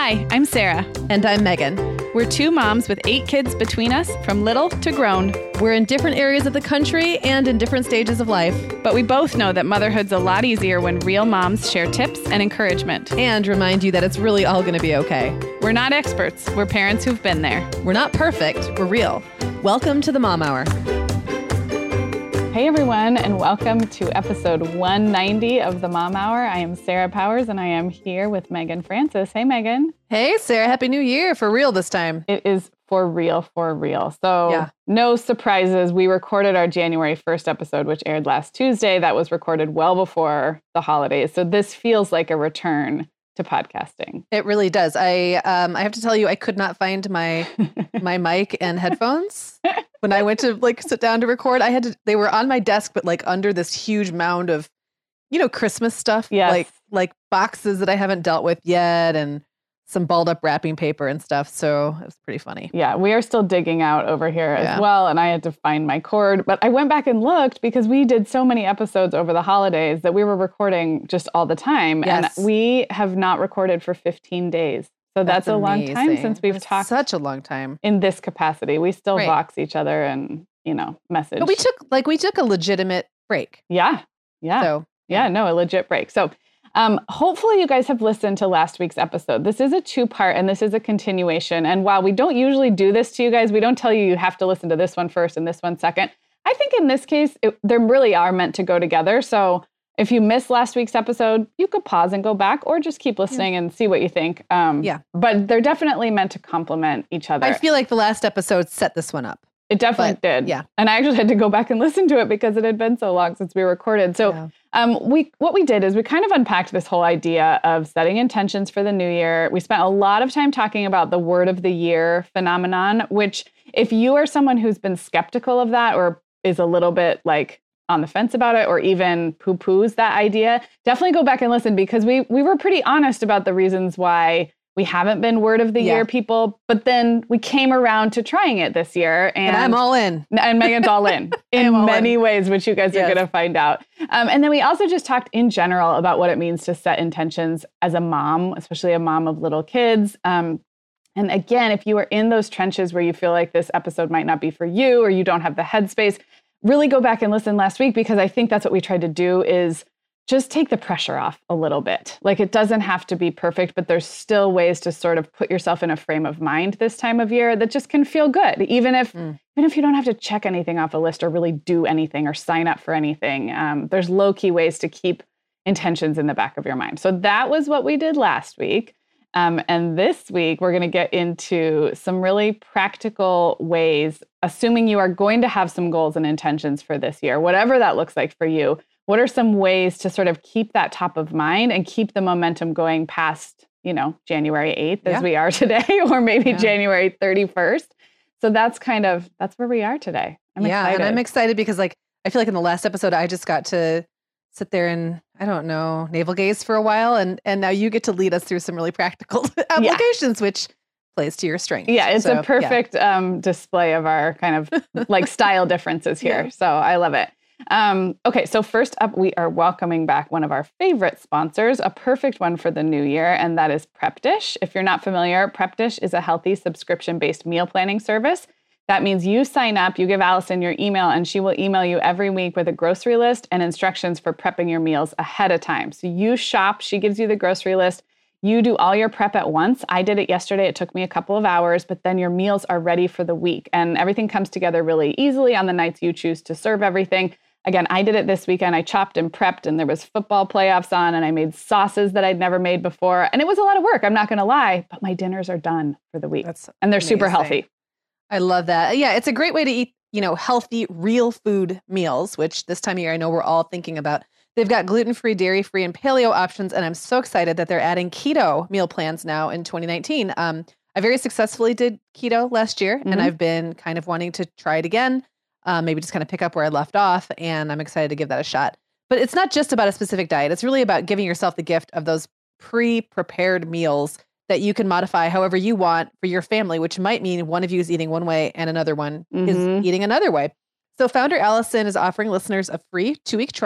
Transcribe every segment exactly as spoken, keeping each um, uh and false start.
Hi, I'm Sarah. And I'm Megan. We're two moms with eight kids between us, from little to grown. We're in different areas of the country and in different stages of life. But we both know that motherhood's a lot easier when real moms share tips and encouragement. And remind you that it's really all going to be okay. We're not experts. We're parents who've been there. We're not perfect. We're real. Welcome to the Mom Hour. Hey everyone, and welcome to episode one ninety of the Mom Hour. I am Sarah Powers, and I am here with Megan Francis. Hey, Megan. Hey, Sarah. Happy New Year. For real this time. It is for real, for real. So yeah. No surprises. We recorded our January first episode, which aired last Tuesday. That was recorded well before the holidays. So this feels like a return to podcasting. It really does. I um I have to tell you, I could not find my my mic and headphones when I went to like sit down to record. I had to. They were on my desk, but like under this huge mound of, you know, Christmas stuff. Yes. Like like boxes that I haven't dealt with yet, and some balled up wrapping paper and stuff. So it was pretty funny. Yeah, we are still digging out over here yeah. as well. And I had to find my cord. But I went back and looked because we did so many episodes over the holidays that we were recording just all the time. Yes. And we have not recorded for fifteen days. So that's, that's a long time since we've that's talked. Such a long time. In this capacity. We still right. vox each other and, you know, message. But we took like we took a legitimate break. Yeah. Yeah. So yeah, no, a legit break. So Um, hopefully you guys have listened to last week's episode. This is a two-part and this is a continuation. And while we don't usually do this to you guys, we don't tell you you have to listen to this one first and this one second. I think in this case, it, they really are meant to go together. So if you missed last week's episode, you could pause and go back or just keep listening yeah. and see what you think. Um, yeah. But they're definitely meant to complement each other. I feel like the last episode set this one up. It definitely but, did. Yeah. And I actually had to go back and listen to it because it had been so long since we recorded. So yeah. um, we what we did is we kind of unpacked this whole idea of setting intentions for the new year. We spent a lot of time talking about the word of the year phenomenon, which if you are someone who's been skeptical of that or is a little bit like on the fence about it or even poo-poos that idea, definitely go back and listen because we we were pretty honest about the reasons why we haven't been word of the yeah. year people, but then we came around to trying it this year. And, and I'm all in. And Megan's all in, in all many in. ways, which you guys yes. are going to find out. Um, and then we also just talked in general about what it means to set intentions as a mom, especially a mom of little kids. Um, and again, if you are in those trenches where you feel like this episode might not be for you or you don't have the headspace, really go back and listen last week because I think that's what we tried to do is just take the pressure off a little bit. Like it doesn't have to be perfect, but there's still ways to sort of put yourself in a frame of mind this time of year that just can feel good. Even if, mm. even if you don't have to check anything off a list or really do anything or sign up for anything, um, there's low key ways to keep intentions in the back of your mind. So that was what we did last week. Um, and this week, we're going to get into some really practical ways, assuming you are going to have some goals and intentions for this year, whatever that looks like for you. What are some ways to sort of keep that top of mind and keep the momentum going past, you know, January eighth yeah. as we are today, or maybe yeah. January thirty-first. So that's kind of, that's where we are today. I'm yeah, excited. and I'm excited because like, I feel like in the last episode, I just got to sit there and, I don't know, navel gaze for a while. And, and now you get to lead us through some really practical applications, yeah. which plays to your strength. Yeah, it's so, a perfect yeah. um, display of our kind of like style differences here. Yeah. So I love it. Um, okay, so first up, we are welcoming back one of our favorite sponsors, a perfect one for the new year, and that is Prep Dish. If you're not familiar, Prep Dish is a healthy subscription-based meal planning service. That means you sign up, you give Allison your email, and she will email you every week with a grocery list and instructions for prepping your meals ahead of time. So you shop, she gives you the grocery list, you do all your prep at once. I did it yesterday. It took me a couple of hours, but then your meals are ready for the week, and everything comes together really easily on the nights you choose to serve everything. Again, I did it this weekend. I chopped and prepped and there was football playoffs on and I made sauces that I'd never made before. And it was a lot of work. I'm not going to lie, but my dinners are done for the week. That's and they're amazing. Super healthy. I love that. Yeah, it's a great way to eat, you know, healthy, real food meals, which this time of year I know we're all thinking about. They've got gluten-free, dairy-free, and paleo options. And I'm so excited that they're adding keto meal plans now in twenty nineteen. Um, I very successfully did keto last year mm-hmm. and I've been kind of wanting to try it again. Um, maybe just kind of pick up where I left off, and I'm excited to give that a shot. But it's not just about a specific diet. It's really about giving yourself the gift of those pre-prepared meals that you can modify however you want for your family, which might mean one of you is eating one way and another one mm-hmm. is eating another way. So founder Allison is offering listeners a free two-week trial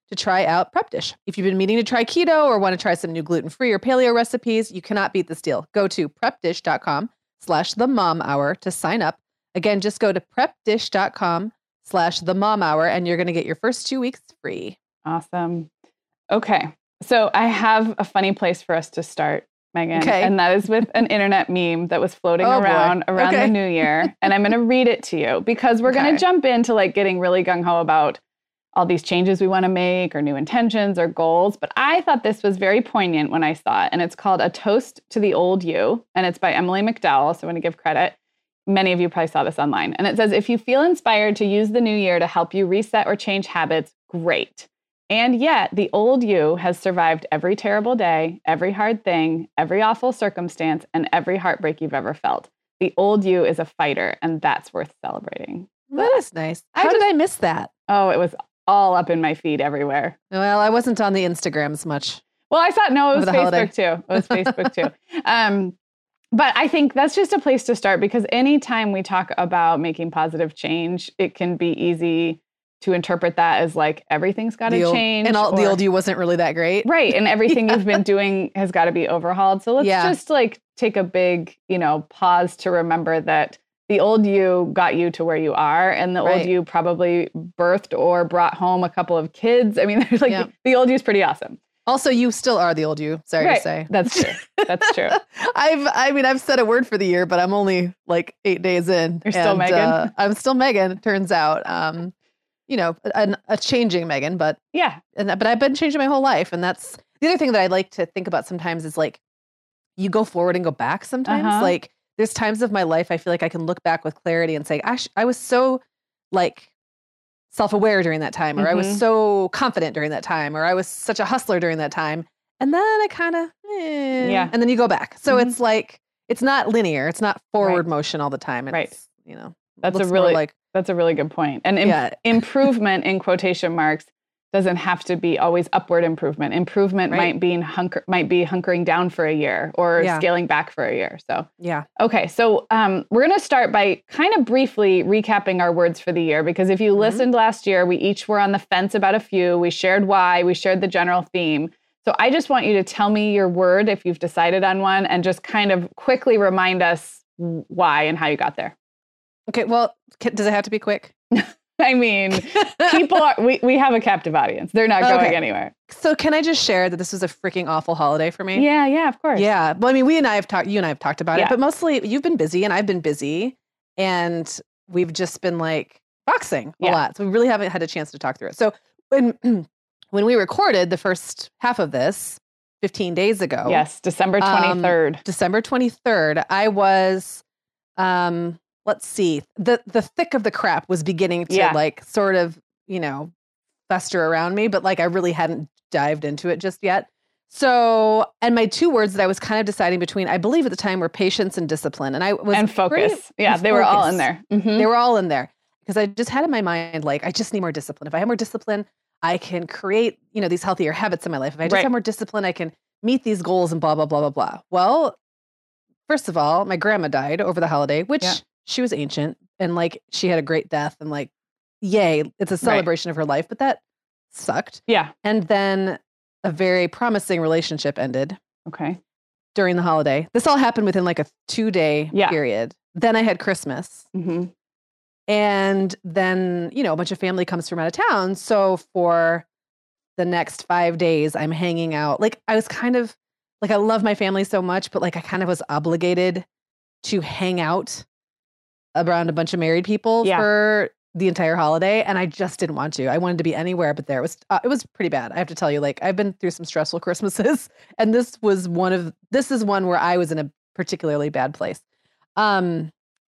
to try out Prep Dish. If you've been meaning to try keto or want to try some new gluten-free or paleo recipes, you cannot beat this deal. Go to prepdish.com slash the mom hour to sign up. Again, just go to prepdish.com slash the mom hour and you're going to get your first two weeks free. Awesome. Okay. So I have a funny place for us to start, Megan. Okay. And that is with an internet meme that was floating Oh, boy. around around Okay. the new year. And I'm going to read it to you because we're going Okay. to jump into like getting really gung-ho about all these changes we want to make or new intentions or goals. But I thought this was very poignant when I saw it. And it's called A Toast to the Old You. And it's by Emily McDowell. So I want to give credit. Many of you probably saw this online. And it says, if you feel inspired to use the new year to help you reset or change habits, great. And yet the old you has survived every terrible day, every hard thing, every awful circumstance, and every heartbreak you've ever felt. The old you is a fighter, and that's worth celebrating. That is nice. How I did just- I miss that? Oh, it was all up in my feed everywhere. Well, I wasn't on the Instagrams much. Well, I thought, no, it was Over the holiday. Facebook too. It was Facebook too. Um, but I think that's just a place to start because anytime we talk about making positive change, it can be easy to interpret that as like everything's got The to old- change. And all, the or- old you wasn't really that great. Right. And everything you've been doing has got to be overhauled. So let's Yeah. just like take a big, you know, pause to remember that the old you got you to where you are. And the Right. old you probably birthed or brought home a couple of kids. I mean, there's like Yeah. the, the old you is pretty awesome. Also, you still are the old you. Sorry Right. to say. That's true. That's true. I've, I mean, I've said a word for the year, but I'm only like eight days in. You're still and, Megan? Uh, I'm still Megan. Turns out, um, you know, a, a changing Megan, but Yeah. and but I've been changing my whole life, and that's the other thing that I like to think about sometimes is like you go forward and go back. Sometimes, Uh-huh. like there's times of my life I feel like I can look back with clarity and say, "Gosh, I was so like." self-aware during that time, or I was Mhm. so confident during that time, or I was such a hustler during that time. And then I kind of, eh, Yeah. and then you go back. So Mhm. it's like, it's not linear. It's not forward motion all the time. It's, Right. you know, That's a looks more really like, That's a really good point. And im- Yeah. improvement in quotation marks doesn't have to be always upward improvement. Improvement Right. might be hunker might be hunkering down for a year or Yeah. scaling back for a year. So yeah. okay, so um, we're going to start by kind of briefly recapping our words for the year, because if you Mhm. listened last year, we each were on the fence about a few. We shared why, we shared the general theme. So I just want you to tell me your word if you've decided on one and just kind of quickly remind us why and how you got there. Okay. Well, ca- does it have to be quick? I mean, people are, we, we have a captive audience. They're not going Okay. anywhere. So can I just share that this was a freaking awful holiday for me? Yeah, yeah, of course. Yeah. Well, I mean, we and I have talked, you and I have talked about Yeah. it, but mostly you've been busy and I've been busy and we've just been like boxing a Yeah. lot. So we really haven't had a chance to talk through it. So when, when we recorded the first half of this fifteen days ago, Yes, December Um, twenty-third. December twenty-third, I was, um, let's see, the, the thick of the crap was beginning to Yeah. like sort of, you know, fester around me, but like I really hadn't dived into it just yet. So, and my two words that I was kind of deciding between, I believe at the time, were patience and discipline. And I was And focus. pretty- yeah, and they were all focus. in there. Mhm. They were all in there because I just had in my mind, like, I just need more discipline. If I have more discipline, I can create, you know, these healthier habits in my life. If I just Right. have more discipline, I can meet these goals and blah, blah, blah, blah, blah. Well, first of all, my grandma died over the holiday, which Yeah. she was ancient and like she had a great death and like, yay, it's a celebration of her life, but that sucked. Yeah. And then a very promising relationship ended Okay. during the holiday. This all happened within like a two day Yeah. period. Then I had Christmas. hmm And then, you know, a bunch of family comes from out of town. So for the next five days, I'm hanging out. Like I was kind of like, I love my family so much, but like I kind of was obligated to hang out around a bunch of married people Yeah. for the entire holiday. And I just didn't want to. I wanted to be anywhere but there. It was, uh, it was pretty bad. I have to tell you, like I've been through some stressful Christmases and this was one of, this is one where I was in a particularly bad place. Um,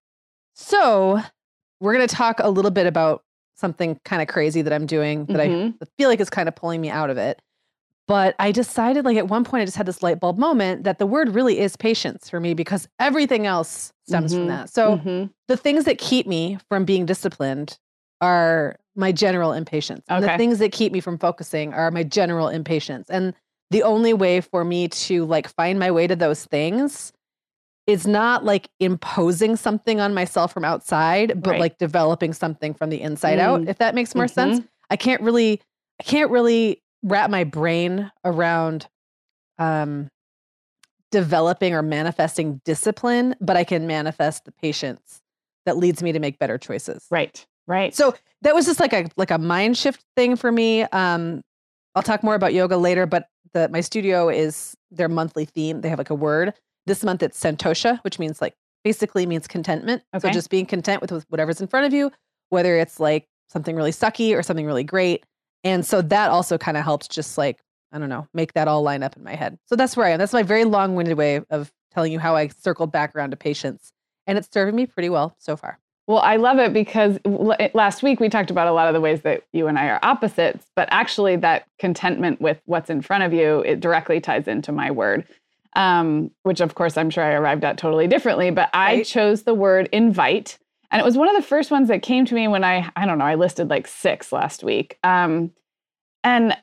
so we're going to talk a little bit about something kind of crazy that I'm doing that Mhm. I feel like is kind of pulling me out of it. But I decided, like, at one point, I just had this light bulb moment that the word really is patience for me because everything else stems Mhm. from that. So Mhm. the things that keep me from being disciplined are my general impatience. And the Okay. things that keep me from focusing are my general impatience. And the only way for me to like find my way to those things is not like imposing something on myself from outside, but Right. like developing something from the inside out, Mm. if that makes more sense. Mhm. I can't really, I can't really wrap my brain around um, developing or manifesting discipline, but I can manifest the patience that leads me to make better choices. Right. Right. So that was just like a like a mind shift thing for me. Um, I'll talk more about yoga later, but the my studio is their monthly theme. They have like a word. This month it's santosha, which means like basically means contentment. Okay. So just being content with, with whatever's in front of you, whether it's like something really sucky or something really great. And so that also kind of helps just like, I don't know, make that all line up in my head. So that's where I am. That's my very long-winded way of telling you how I circled back around to patience. And it's serving me pretty well so far. Well, I love it because last week we talked about a lot of the ways that you and I are opposites, but actually that contentment with what's in front of you, it directly ties into my word, um, which of course I'm sure I arrived at totally differently, but I right. chose the word invite. And it was one of the first ones that came to me when I, I don't know, I listed like six last week. Um, and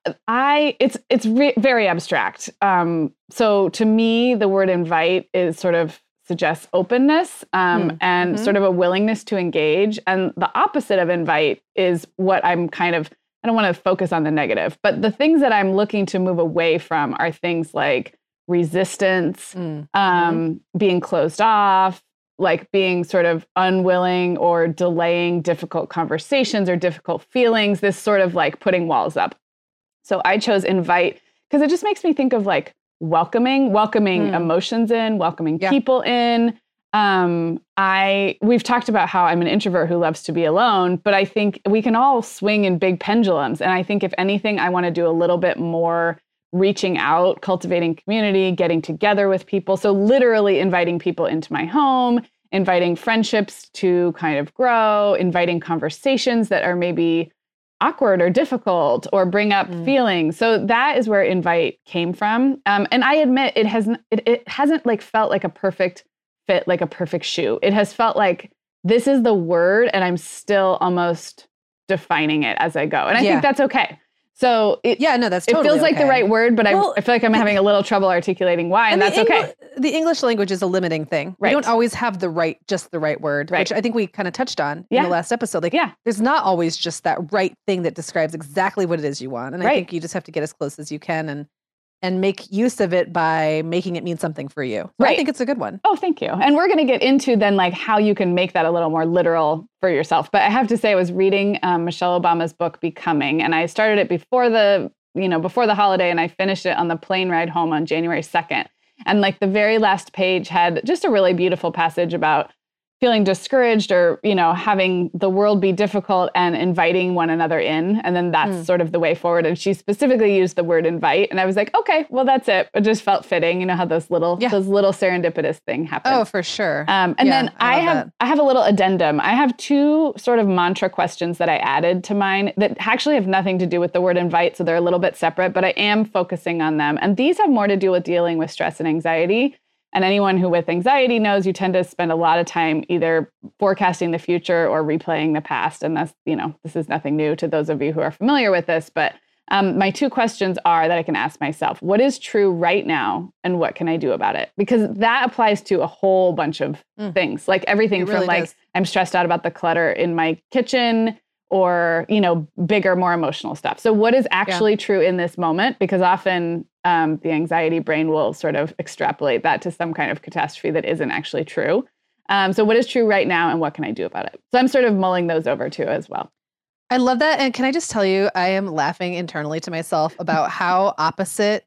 I, it's, it's re- very abstract. Um, so to me, the word invite is sort of suggests openness um, mm. and mm-hmm. sort of a willingness to engage. And the opposite of invite is what I'm kind of, I don't want to focus on the negative, but the things that I'm looking to move away from are things like resistance, mm. um, mm-hmm. being closed off, like being sort of unwilling or delaying difficult conversations or difficult feelings, this sort of like putting walls up. So I chose invite because it just makes me think of like welcoming, welcoming mm. emotions in, welcoming yeah. people in. Um, I, we've talked about how I'm an introvert who loves to be alone, but I think we can all swing in big pendulums. And I think if anything, I want to do a little bit more reaching out, cultivating community, getting together with people. So literally inviting people into my home, inviting friendships to kind of grow, inviting conversations that are maybe awkward or difficult or bring up mm. feelings. So that is where invite came from. Um, and I admit it hasn't, it, it hasn't like felt like a perfect fit, like a perfect shoe. It has felt like this is the word and I'm still almost defining it as I go. And I yeah. think that's okay. So it, yeah, no, that's totally it feels like okay. the right word, but well, I, I feel like I'm having a little trouble articulating why, and, and that's Engl- okay. The English language is a limiting thing. Right. We don't always have the right, just the right word, right. which I think we kind of touched on yeah. in the last episode. Like, yeah. there's not always just that right thing that describes exactly what it is you want. And right. I think you just have to get as close as you can and and make use of it by making it mean something for you. So right. I think it's a good one. Oh, thank you. And we're going to get into then like how you can make that a little more literal for yourself. But I have to say I was reading um, Michelle Obama's book, Becoming, and I started it before the, you know, before the holiday and I finished it on the plane ride home on January second. And like the very last page had just a really beautiful passage about feeling discouraged or, you know, having the world be difficult and inviting one another in. And then that's mm. sort of the way forward. And she specifically used the word invite. And I was like, okay, well, that's it. It just felt fitting. You know how those little, yeah. those little serendipitous thing happen. Oh, for sure. Um, and yeah, then I, I have, that. I have a little addendum. I have two sort of mantra questions that I added to mine that actually have nothing to do with the word invite. So they're a little bit separate, but I am focusing on them. And these have more to do with dealing with stress and anxiety. And anyone who with anxiety knows you tend to spend a lot of time either forecasting the future or replaying the past. And that's, you know, this is nothing new to those of you who are familiar with this. But um, my two questions are that I can ask myself, what is true right now and what can I do about it? Because that applies to a whole bunch of mm. things, like everything really from like, does. I'm stressed out about the clutter in my kitchen or, you know, bigger, more emotional stuff. So what is actually yeah. true in this moment? Because often um, the anxiety brain will sort of extrapolate that to some kind of catastrophe that isn't actually true. Um, so what is true right now and what can I do about it? So I'm sort of mulling those over too as well. I love that. And can I just tell you, I am laughing internally to myself about how opposite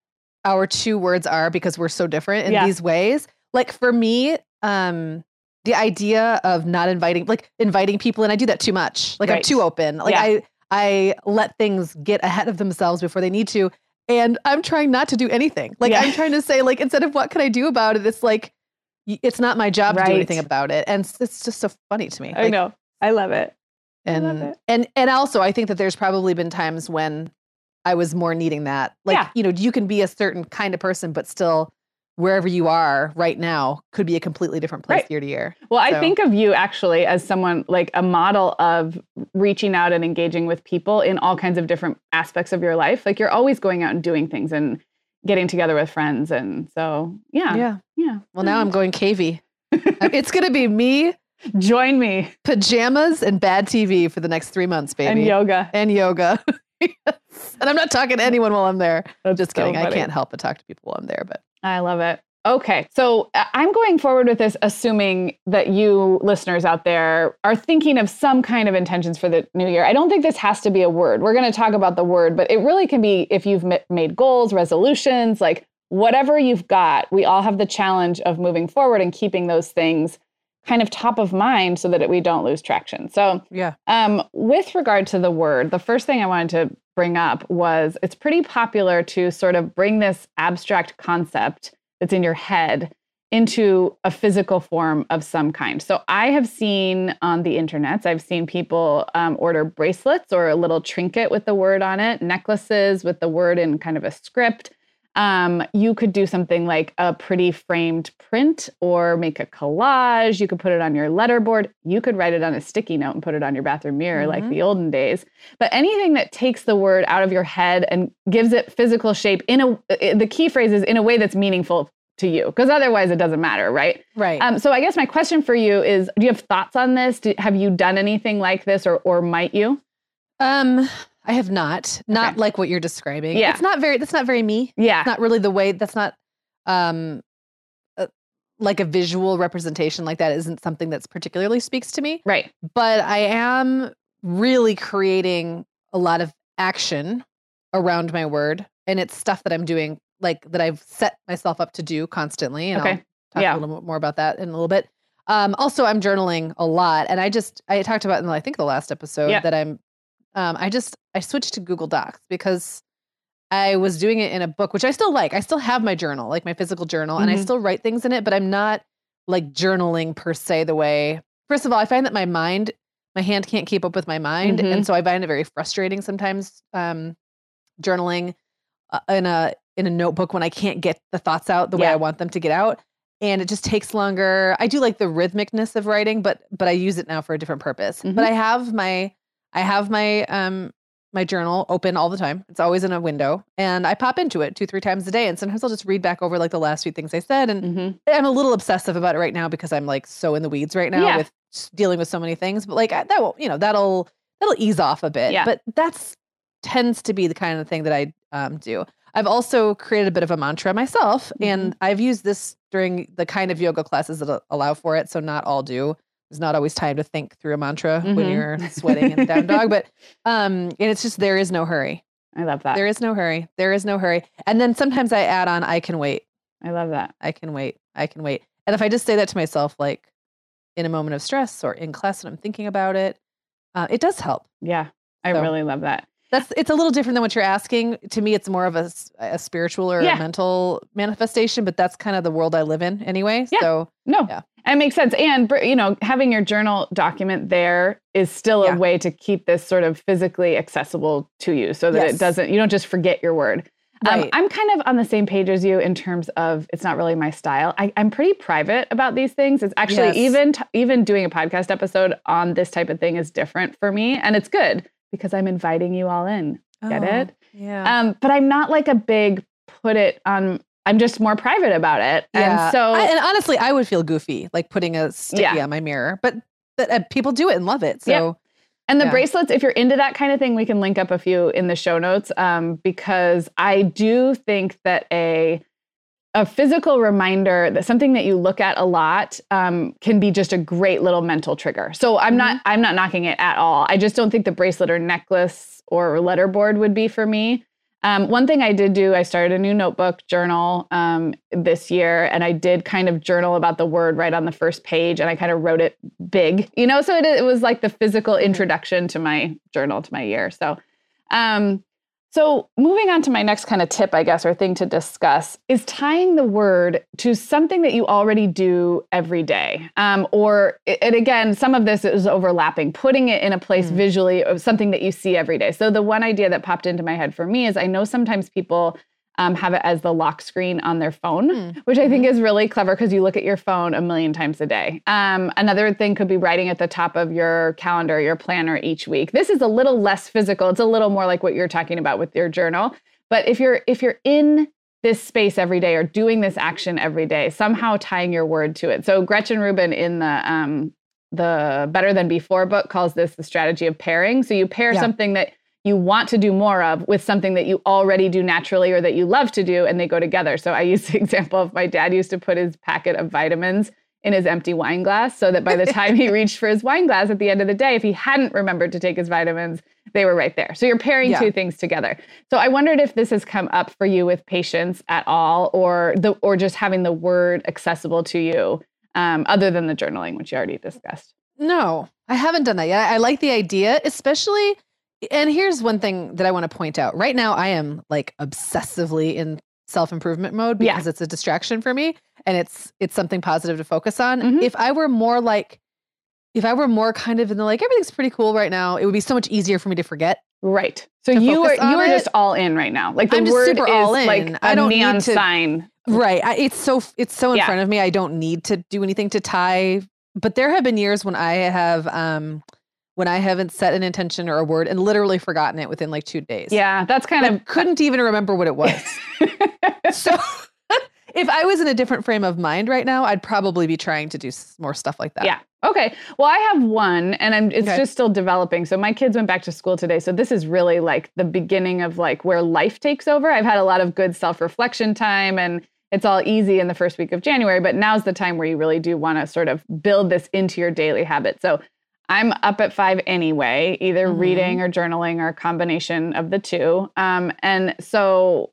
our two words are because we're so different in yeah. these ways. Like for me, um, the idea of not inviting, like inviting people, and I do that too much. Like right. I'm too open. Like yeah. I, I let things get ahead of themselves before they need to. And I'm trying not to do anything. Like yeah. I'm trying to say, like, instead of what can I do about it? It's like, it's not my job right. to do anything about it. And it's just so funny to me. I like, know. I love it. And, I love it. and, and also I think that there's probably been times when I was more needing that. Like, yeah. you know, you can be a certain kind of person, but still wherever you are right now could be a completely different place right. year to year. Well, so. I think of you actually as someone like a model of reaching out and engaging with people in all kinds of different aspects of your life. Like you're always going out and doing things and getting together with friends. And so, yeah. Yeah. Yeah. Well, now I'm going K V. It's going to be me. Join me. Pajamas and bad T V for the next three months, baby. And yoga. And yoga. And I'm not talking to anyone while I'm there. That's Just so kidding. I funny. can't help but talk to people while I'm there. But I love it. Okay. So uh, I'm going forward with this, assuming that you listeners out there are thinking of some kind of intentions for the new year. I don't think this has to be a word. We're going to talk about the word, but it really can be if you've m- made goals, resolutions, like whatever you've got. We all have the challenge of moving forward and keeping those things kind of top of mind so that it, we don't lose traction. So yeah. um, with regard to the word, the first thing I wanted to bring up was it's pretty popular to sort of bring this abstract concept that's in your head into a physical form of some kind. So I have seen on the internets, I've seen people um, order bracelets or a little trinket with the word on it, necklaces with the word in kind of a script. Um, you could do something like a pretty framed print or make a collage. You could put it on your letterboard. You could write it on a sticky note and put it on your bathroom mirror mm-hmm. like the olden days. But anything that takes the word out of your head and gives it physical shape in a, the key phrase is in a way that's meaningful to you, because otherwise it doesn't matter, right? Right. Um, so I guess my question for you is, do you have thoughts on this? Do, have you done anything like this or or might you? Um, I have not. Not Okay. like what you're describing. Yeah. It's not very, that's not very me. Yeah. It's not really the way, that's not um, uh, like a visual representation like that isn't something that's particularly speaks to me. Right. But I am really creating a lot of action around my word. And it's stuff that I'm doing, like that I've set myself up to do constantly. And Okay. I'll talk Yeah. a little bit more about that in a little bit. Um, also, I'm journaling a lot. And I just, I talked about in, I think, the last episode Yeah. that I'm, um, I just, I switched to Google Docs because I was doing it in a book, which I still like. I still have my journal, like my physical journal, and I Mhm. still write things in it, but I'm not like journaling per se the way, first of all, I find that my mind, my hand can't keep up with my mind. Mhm. And so I find it very frustrating sometimes, um, journaling uh, in a, in a notebook when I can't get the thoughts out the way Yeah. I want them to get out. And it just takes longer. I do like the rhythmicness of writing, but, but I use it now for a different purpose. Mhm. But I have my, I have my, um, my journal open all the time. It's always in a window and I pop into it two, three times a day. And sometimes I'll just read back over like the last few things I said. And Mhm. I'm a little obsessive about it right now because I'm like so in the weeds right now Yeah. with s- dealing with so many things, but like I- that will, you know, that'll, that'll ease off a bit, Yeah. but that's tends to be the kind of thing that I um, do. I've also created a bit of a mantra myself, Mhm. and I've used this during the kind of yoga classes that allow for it. So not all do. There's not always time to think through a mantra when Mhm. you're sweating and down dog, but um, and it's just there is no hurry. I love that. There is no hurry. There is no hurry. And then sometimes I add on, I can wait. I love that. I can wait. I can wait. And if I just say that to myself, like in a moment of stress or in class when I'm thinking about it, uh, it does help. Yeah. I So- really love that. That's it's a little different than what you're asking. To me, it's more of a, s- a spiritual or Yeah. a mental manifestation, but that's kind of the world I live in anyway. Yeah. So No, Yeah. it makes sense. And, br- you know, having your journal document there is still Yeah. a way to keep this sort of physically accessible to you so that Yes. it doesn't, you don't just forget your word. Um, Right. I'm kind of on the same page as you in terms of it's not really my style. I, I'm pretty private about these things. It's actually Yes. even t- even doing a podcast episode on this type of thing is different for me. And it's good because I'm inviting you all in. Get Oh, it? Yeah. Um, but I'm not like a big put it on, I'm just more private about it. yeah. And so I, and honestly, I would feel goofy like putting a sticky Yeah. on my mirror, but but uh, people do it and love it. So Yeah. And the Yeah. bracelets, if you're into that kind of thing, we can link up a few in the show notes um, because I do think that a a physical reminder that something that you look at a lot um, can be just a great little mental trigger. So I'm not I'm not knocking it at all. I just don't think the bracelet or necklace or letterboard would be for me. Um, one thing I did do, I started a new notebook journal um, this year, and I did kind of journal about the word right on the first page, and I kind of wrote it big, you know, so it, it was like the physical introduction to my journal, to my year. So, um, so moving on to my next kind of tip, I guess, or thing to discuss is tying the word to something that you already do every day. Um, or, and again, some of this is overlapping, putting it in a place Mm. visually of something that you see every day. So the one idea that popped into my head for me is I know sometimes people um, have it as the lock screen on their phone, Mm. which I think is really clever because you look at your phone a million times a day. Um, another thing could be writing at the top of your calendar, your planner each week. This is a little less physical. It's a little more like what you're talking about with your journal. But if you're if you're in this space every day or doing this action every day, somehow tying your word to it. So Gretchen Rubin in the um, the Better Than Before book calls this the strategy of pairing. So you pair Yeah. something that you want to do more of with something that you already do naturally or that you love to do, and they go together. So I use the example of my dad used to put his packet of vitamins in his empty wine glass so that by the time he reached for his wine glass at the end of the day, if he hadn't remembered to take his vitamins, they were right there. So you're pairing yeah. two things together. So I wondered if this has come up for you with patients at all, or the or just having the word accessible to you, um, other than the journaling, which you already discussed. No, I haven't done that yet. I like the idea, especially, and here's one thing that I want to point out. Right now, I am like obsessively in self-improvement mode because yeah. it's a distraction for me and it's it's something positive to focus on. Mm-hmm. If I were more like, if I were more kind of in the like, everything's pretty cool right now, it would be so much easier for me to forget. Right. So you are you are just all in right now. Like the I'm just word super is all in. like a I don't neon need to, sign. Right. I, it's so it's so in yeah. front of me. I don't need to do anything to tie. But there have been years when I have um when I haven't set an intention or a word and literally forgotten it within like two days. Yeah, that's kind but of couldn't even remember what it was. So if I was in a different frame of mind right now, I'd probably be trying to do more stuff like that. Yeah. Okay. Well, I have one and I'm, it's okay. just still developing. So my kids went back to school today. So this is really like the beginning of like where life takes over. I've had a lot of good self-reflection time and it's all easy in the first week of January, but now's the time where you really do want to sort of build this into your daily habit. So I'm up at five anyway, either mm-hmm. reading or journaling or a combination of the two. Um, and so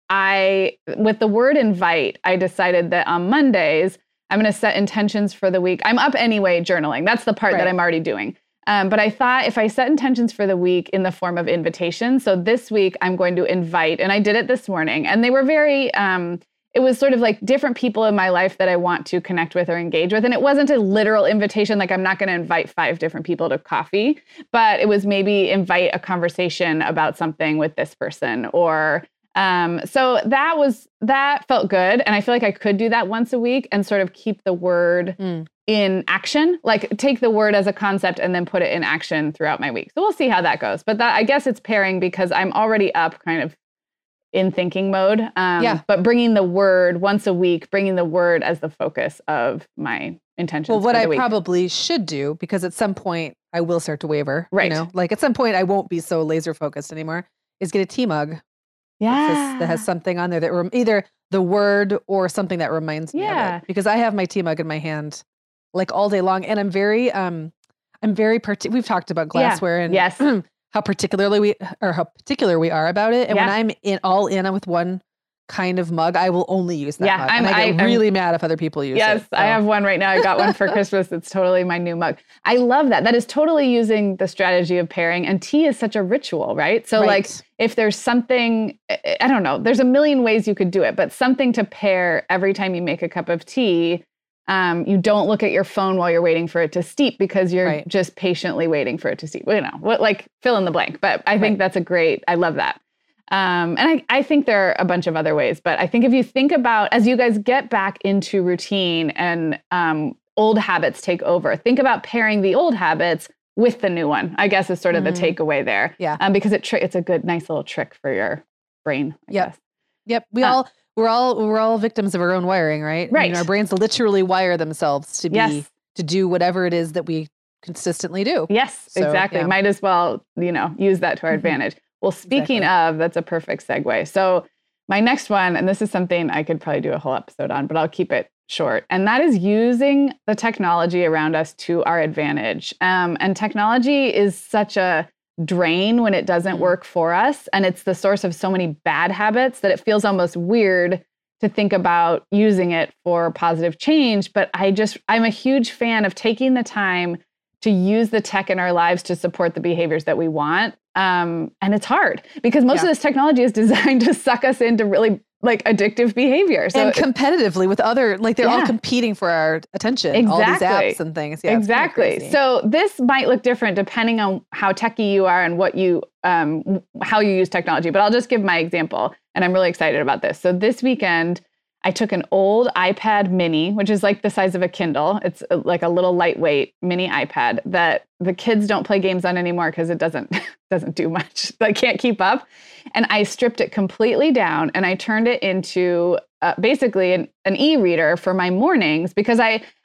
I, with the word invite, I decided that on Mondays, I'm going to set intentions for the week. I'm up anyway journaling. That's the part right. that I'm already doing. Um, but I thought if I set intentions for the week in the form of invitation, so this week I'm going to invite, and I did it this morning, and they were very, um, it was sort of like different people in my life that I want to connect with or engage with. And it wasn't a literal invitation, like I'm not going to invite five different people to coffee, but it was maybe invite a conversation about something with this person or Um, so that was, that felt good. And I feel like I could do that once a week and sort of keep the word mm. in action, like take the word as a concept and then put it in action throughout my week. So we'll see how that goes. But that, I guess it's pairing because I'm already up kind of in thinking mode. Um, yeah. But bringing the word once a week, bringing the word as the focus of my intentions. Well, what for the I week. probably should do, because at some point I will start to waver, right? You know, like at some point I won't be so laser focused anymore, is get a tea mug. Yeah. That, says, that has something on there that rem- either the word or something that reminds me yeah. of it. Because I have my tea mug in my hand like all day long. And I'm very, um, I'm very, parti- we've talked about glassware yeah. and yes. how particularly we, or how particular we are about it. And yeah. when I'm in all in with one kind of mug, I will only use that yeah, mug. I'm, And I get I, really I'm, mad if other people use yes, it. Yes, so. I have one right now. I got one for Christmas. It's totally my new mug. I love that. That is totally using the strategy of pairing. And tea is such a ritual, right? So right. like if there's something, I don't know, there's a million ways you could do it, but something to pair every time you make a cup of tea. Um, you don't look at your phone while you're waiting for it to steep because you're right. just patiently waiting for it to steep. You know, what, like fill in the blank. But I think right. that's a great, I love that. Um, and I, I think there are a bunch of other ways, but I think if you think about, as you guys get back into routine and um, old habits take over, think about pairing the old habits with the new one, I guess is sort of mm. the takeaway there. Yeah. Um, because it tri- it's a good, nice little trick for your brain. I yep. guess. Yep. We uh, all, we're all, we're all victims of our own wiring, right? Right. I mean, our brains literally wire themselves to be, yes. to do whatever it is that we consistently do. Yes, so, exactly. Yeah. Might as well, you know, use that to our advantage. Well, speaking exactly. of, that's a perfect segue. So my next one, and this is something I could probably do a whole episode on, but I'll keep it short. And that is using the technology around us to our advantage. Um, and technology is such a drain when it doesn't work for us. And it's the source of so many bad habits that it feels almost weird to think about using it for positive change. But I just, I'm a huge fan of taking the time to use the tech in our lives to support the behaviors that we want. Um, and it's hard because most yeah. of this technology is designed to suck us into really like addictive behavior. So and competitively with other, like they're yeah. all competing for our attention, exactly. all these apps and things. Yeah, exactly. So this might look different depending on how techie you are and what you, um, how you use technology, but I'll just give my example and I'm really excited about this. So this weekend, I took an old iPad mini, which is like the size of a Kindle. It's like a little lightweight mini iPad that the kids don't play games on anymore because it doesn't doesn't do much. They can't keep up. And I stripped it completely down and I turned it into uh, basically an, an e-reader for my mornings because I,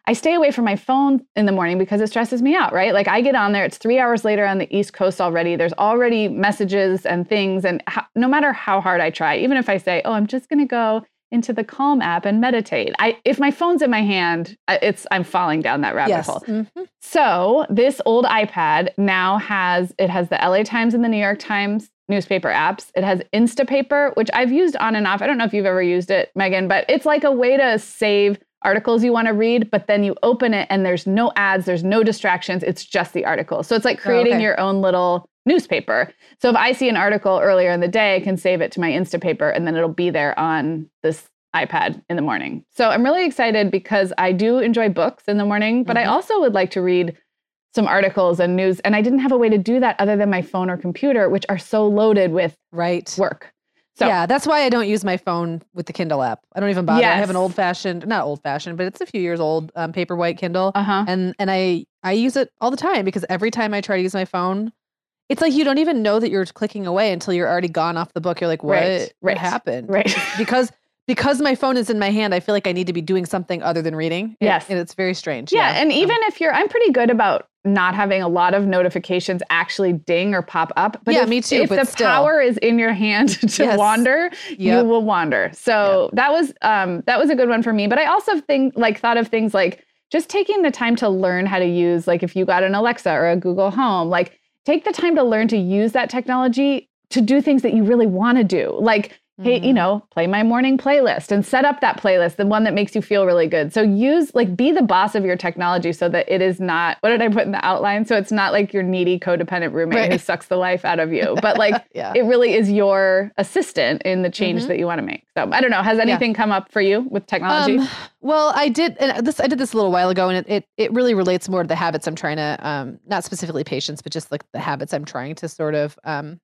I stay away from my phone in the morning because it stresses me out, right? Like I get on there, it's three hours later on the East Coast already. There's already messages and things. And ho- no matter how hard I try, even if I say, oh, I'm just going to go into the Calm app and meditate. I, if my phone's in my hand, it's, I'm falling down that rabbit yes. hole. Mm-hmm. So this old iPad now has, it has the L A Times and the New York Times newspaper apps. It has Instapaper, which I've used on and off. I don't know if you've ever used it, Megan, but it's like a way to save articles you want to read, but then you open it and there's no ads, there's no distractions. It's just the article. So it's like creating oh, okay. your own little newspaper. So if I see an article earlier in the day, I can save it to my Instapaper and then it'll be there on this iPad in the morning. So I'm really excited because I do enjoy books in the morning, but mm-hmm. I also would like to read some articles and news. And I didn't have a way to do that other than my phone or computer, which are so loaded with right. work. So, yeah, that's why I don't use my phone with the Kindle app. I don't even bother. Yes. I have an old fashioned, not old fashioned, but it's a few years old, um, Paperwhite Kindle. Uh-huh. And and I, I use it all the time because every time I try to use my phone, it's like you don't even know that you're clicking away until you're already gone off the book. You're like, what, right. what right. happened? Right. because because my phone is in my hand, I feel like I need to be doing something other than reading. Yes. And, and it's very strange. Yeah. yeah. And even um, if you're, I'm pretty good about not having a lot of notifications actually ding or pop up. But yeah, if, me too. If but the still. power is in your hand to yes. wander, yep. you will wander. So yep. that was um, that was a good one for me. But I also think like thought of things like just taking the time to learn how to use, like if you got an Alexa or a Google Home, like take the time to learn to use that technology to do things that you really want to do. Like, hey, you know, play my morning playlist and set up that playlist, the one that makes you feel really good. So use, like, be the boss of your technology so that it is not, what did I put in the outline? So it's not like your needy codependent roommate right. who sucks the life out of you, but like, yeah. it really is your assistant in the change mm-hmm. that you want to make. So I don't know. Has anything yeah. come up for you with technology? Um, well, I did, and this, I did this a little while ago, and it, it, it really relates more to the habits I'm trying to, um, not specifically patience, but just like the habits I'm trying to sort of, um,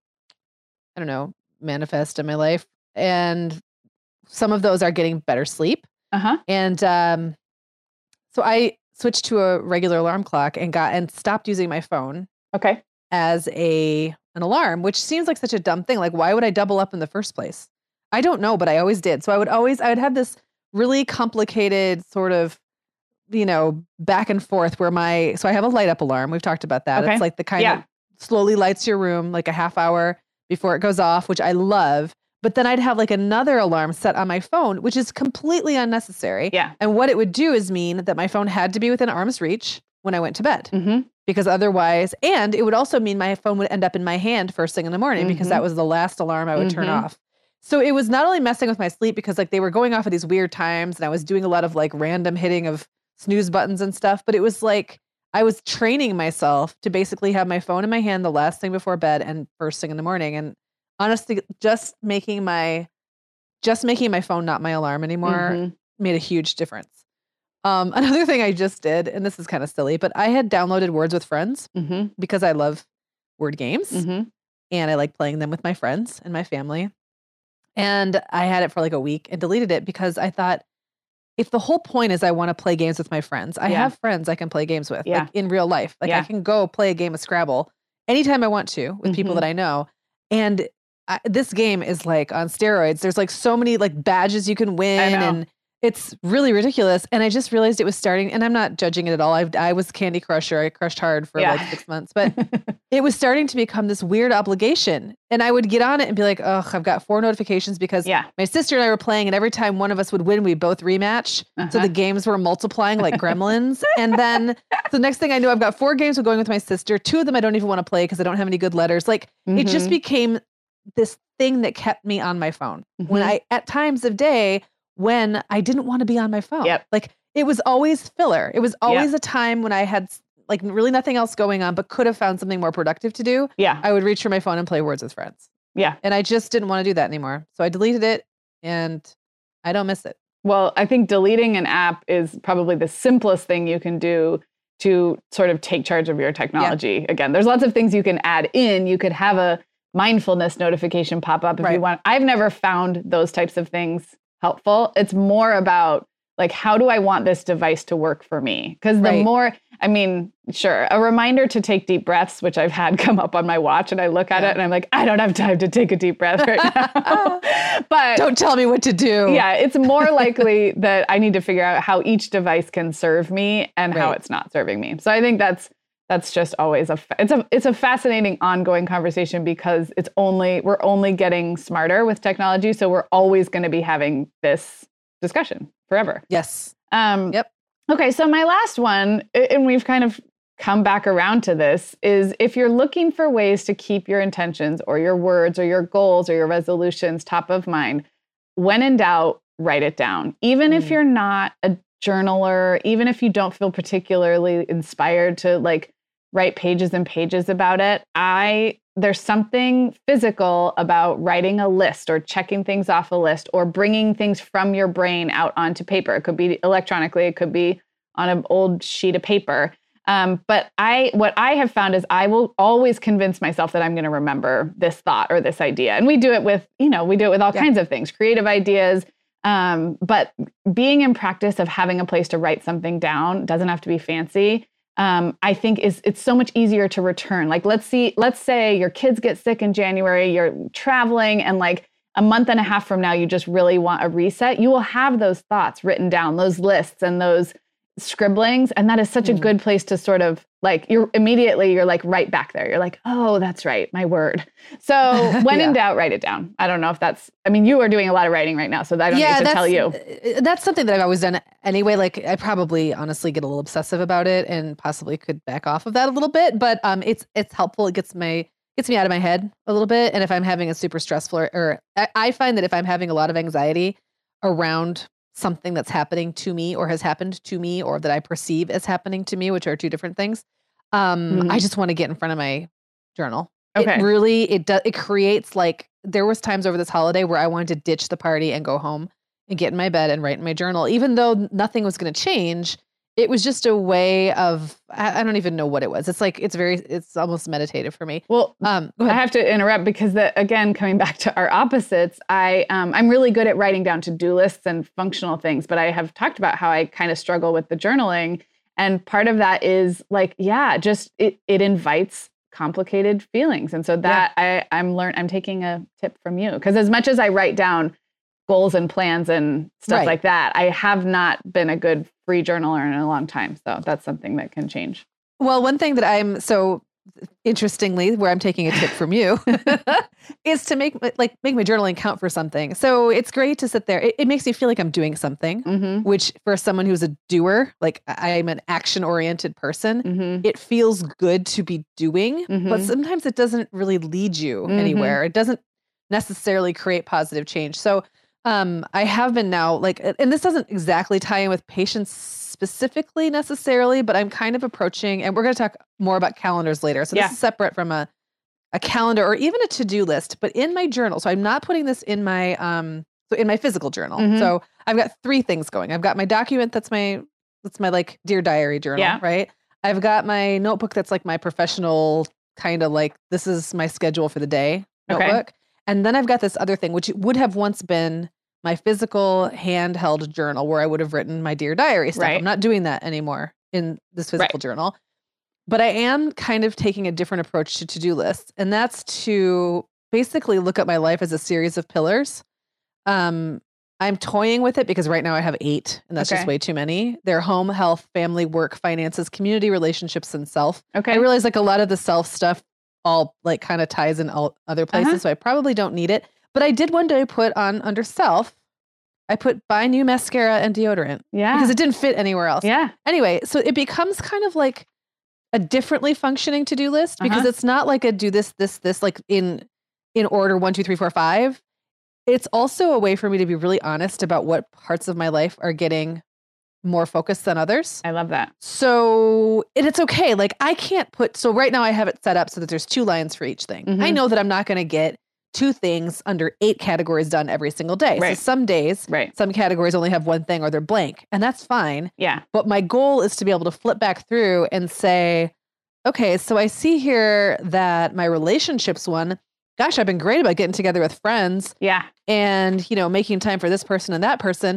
I don't know, manifest in my life. And some of those are getting better sleep. Uh-huh. And um, so I switched to a regular alarm clock and got and stopped using my phone. Okay. As a an alarm, which seems like such a dumb thing. Like, why would I double up in the first place? I don't know, but I always did. So I would always I would have this really complicated sort of, you know, back and forth where my so I have a light up alarm. We've talked about that. Okay. It's like the kind yeah. of slowly lights your room like a half hour before it goes off, which I love. But then I'd have like another alarm set on my phone, which is completely unnecessary. Yeah. And what it would do is mean that my phone had to be within arm's reach when I went to bed. Mm-hmm. Because otherwise, and it would also mean my phone would end up in my hand first thing in the morning mm-hmm. because that was the last alarm I would mm-hmm. turn off. So it was not only messing with my sleep because like they were going off at these weird times and I was doing a lot of like random hitting of snooze buttons and stuff, but it was like I was training myself to basically have my phone in my hand the last thing before bed and first thing in the morning. And honestly, just making my just making my phone not my alarm anymore mm-hmm. made a huge difference. Um, another thing I just did, and this is kind of silly, but I had downloaded Words with Friends mm-hmm. because I love word games mm-hmm. and I like playing them with my friends and my family. And I had it for like a week and deleted it because I thought, if the whole point is I want to play games with my friends, I yeah. have friends I can play games with yeah. like in real life. Like yeah. I can go play a game of Scrabble anytime I want to with mm-hmm. people that I know. And I, this game is like on steroids. There's like so many like badges you can win and it's really ridiculous. And I just realized it was starting, and I'm not judging it at all. I I was Candy Crusher. I crushed hard for yeah. like six months, but it was starting to become this weird obligation. And I would get on it and be like, oh, I've got four notifications because yeah. my sister and I were playing, and every time one of us would win, we both rematch. Uh-huh. So the games were multiplying like gremlins. And then the next thing I knew, I've got four games going with my sister. Two of them I don't even want to play because I don't have any good letters. Like mm-hmm. it just became this thing that kept me on my phone mm-hmm. when I, at times of day, when I didn't want to be on my phone. Yep. Like it was always filler. It was always yep. a time when I had like really nothing else going on, but could have found something more productive to do. Yeah. I would reach for my phone and play Words with Friends. Yeah. And I just didn't want to do that anymore. So I deleted it and I don't miss it. Well, I think deleting an app is probably the simplest thing you can do to sort of take charge of your technology. Yeah. Again, there's lots of things you can add in. You could have a mindfulness notification pop up if right. you want. I've never found those types of things helpful. It's more about like, how do I want this device to work for me? Because the right. more, I mean, sure. A reminder to take deep breaths, which I've had come up on my watch, and I look at Yeah. it and I'm like, I don't have time to take a deep breath right now. But don't tell me what to do. yeah, it's more likely that I need to figure out how each device can serve me and how Right. it's not serving me. So I think that's that's just always a fa- it's a it's a fascinating ongoing conversation because it's only we're only getting smarter with technology, so we're always going to be having this discussion forever. Yes. Um, Yep. Okay, so my last one, a- and we've kind of come back around to this, is if you're looking for ways to keep your intentions or your words or your goals or your resolutions top of mind, when in doubt, write it down. Even Mm. if you're not a journaler, even if you don't feel particularly inspired to like write pages and pages about it, I there's something physical about writing a list or checking things off a list or bringing things from your brain out onto paper. It could be electronically, it could be on an old sheet of paper. Um, but I, what I have found is I will always convince myself that I'm going to remember this thought or this idea. And we do it with, you know, we do it with all Yeah. kinds of things, creative ideas. Um, but being in practice of having a place to write something down doesn't have to be fancy. Um, I think is it's so much easier to return. Like, let's see, let's say your kids get sick in January, you're traveling, and like a month and a half from now, you just really want a reset. You will have those thoughts written down, those lists and those scribblings. And that is such Mm. a good place to sort of like, you're immediately, you're like right back there. You're like, oh, that's right, my word. So when Yeah. in doubt, write it down. I don't know if that's, I mean, you are doing a lot of writing right now, so I don't yeah, need to that's, tell you. uh, That's something that I've always done anyway. Like I probably honestly get a little obsessive about it and possibly could back off of that a little bit, but um, it's it's helpful. It gets my gets me out of my head a little bit. And if I'm having a super stressful or, or I, I find that if I'm having a lot of anxiety around something that's happening to me or has happened to me or that I perceive as happening to me, which are two different things, um, Mhm. I just want to get in front of my journal. Okay. It really, it does, it creates like, there was times over this holiday where I wanted to ditch the party and go home and get in my bed and write in my journal, even though nothing was going to change. It was just a way of, I, I don't even know what it was. It's like, it's very, it's almost meditative for me. Well, Um, go I ahead. have to interrupt because the, again, coming back to our opposites, I um, I'm really good at writing down to-do lists and functional things, but I have talked about how I kind of struggle with the journaling. And part of that is like, yeah, just it it invites complicated feelings. And so that I I'm learn I'm taking a tip from you because as much as I write down goals and plans and stuff Right. like that, I have not been a good free journaler in a long time. So that's something that can change. Well, one thing that I'm so interestingly, where I'm taking a tip from you, is to make like make my journaling count for something. So it's great to sit there. It, it makes me feel like I'm doing something, Mm-hmm. which for someone who's a doer, like I am an action oriented person, Mm-hmm. it feels good to be doing, but Mhm. sometimes it doesn't really lead you Mhm. anywhere. It doesn't necessarily create positive change. So um, I have been now like, and this doesn't exactly tie in with patience specifically necessarily, but I'm kind of approaching, and we're going to talk more about calendars later. So this Yeah. is separate from a, a calendar or even a to-do list, but in my journal. So I'm not putting this in my, um, so in my physical journal. Mhm. So I've got three things going. I've got my document. That's my, that's my like Dear Diary journal, Yeah. right? I've got my notebook. That's like my professional kind of like, this is my schedule for the day Okay. notebook. And then I've got this other thing, which would have once been my physical handheld journal where I would have written my Dear Diary stuff. Right. I'm not doing that anymore in this physical Right. journal. But I am kind of taking a different approach to to-do lists. And that's to basically look at my life as a series of pillars. Um, I'm toying with it because right now I have eight, and that's Okay. just way too many. They're home, health, family, work, finances, community, relationships, and self. Okay. I realize like a lot of the self stuff all like kind of ties in all other places. Uh-huh. So I probably don't need it. But I did one day put on under self, I put buy new mascara and deodorant yeah. because it didn't fit anywhere else. yeah. Anyway, so it becomes kind of like a differently functioning to-do list because Uh-huh. it's not like a do this, this, this, like in in order one, two, three, four, five. It's also a way for me to be really honest about what parts of my life are getting more focused than others. I love that. So, and it's okay. Like I can't put, so right now I have it set up so that there's two lines for each thing. Mhm. I know that I'm not going to get two things under eight categories done every single day. Right. So some days, Right. some categories only have one thing or they're blank, and that's fine. Yeah. But my goal is to be able to flip back through and say, okay, so I see here that my relationships one, gosh, I've been great about getting together with friends Yeah. and, you know, making time for this person and that person.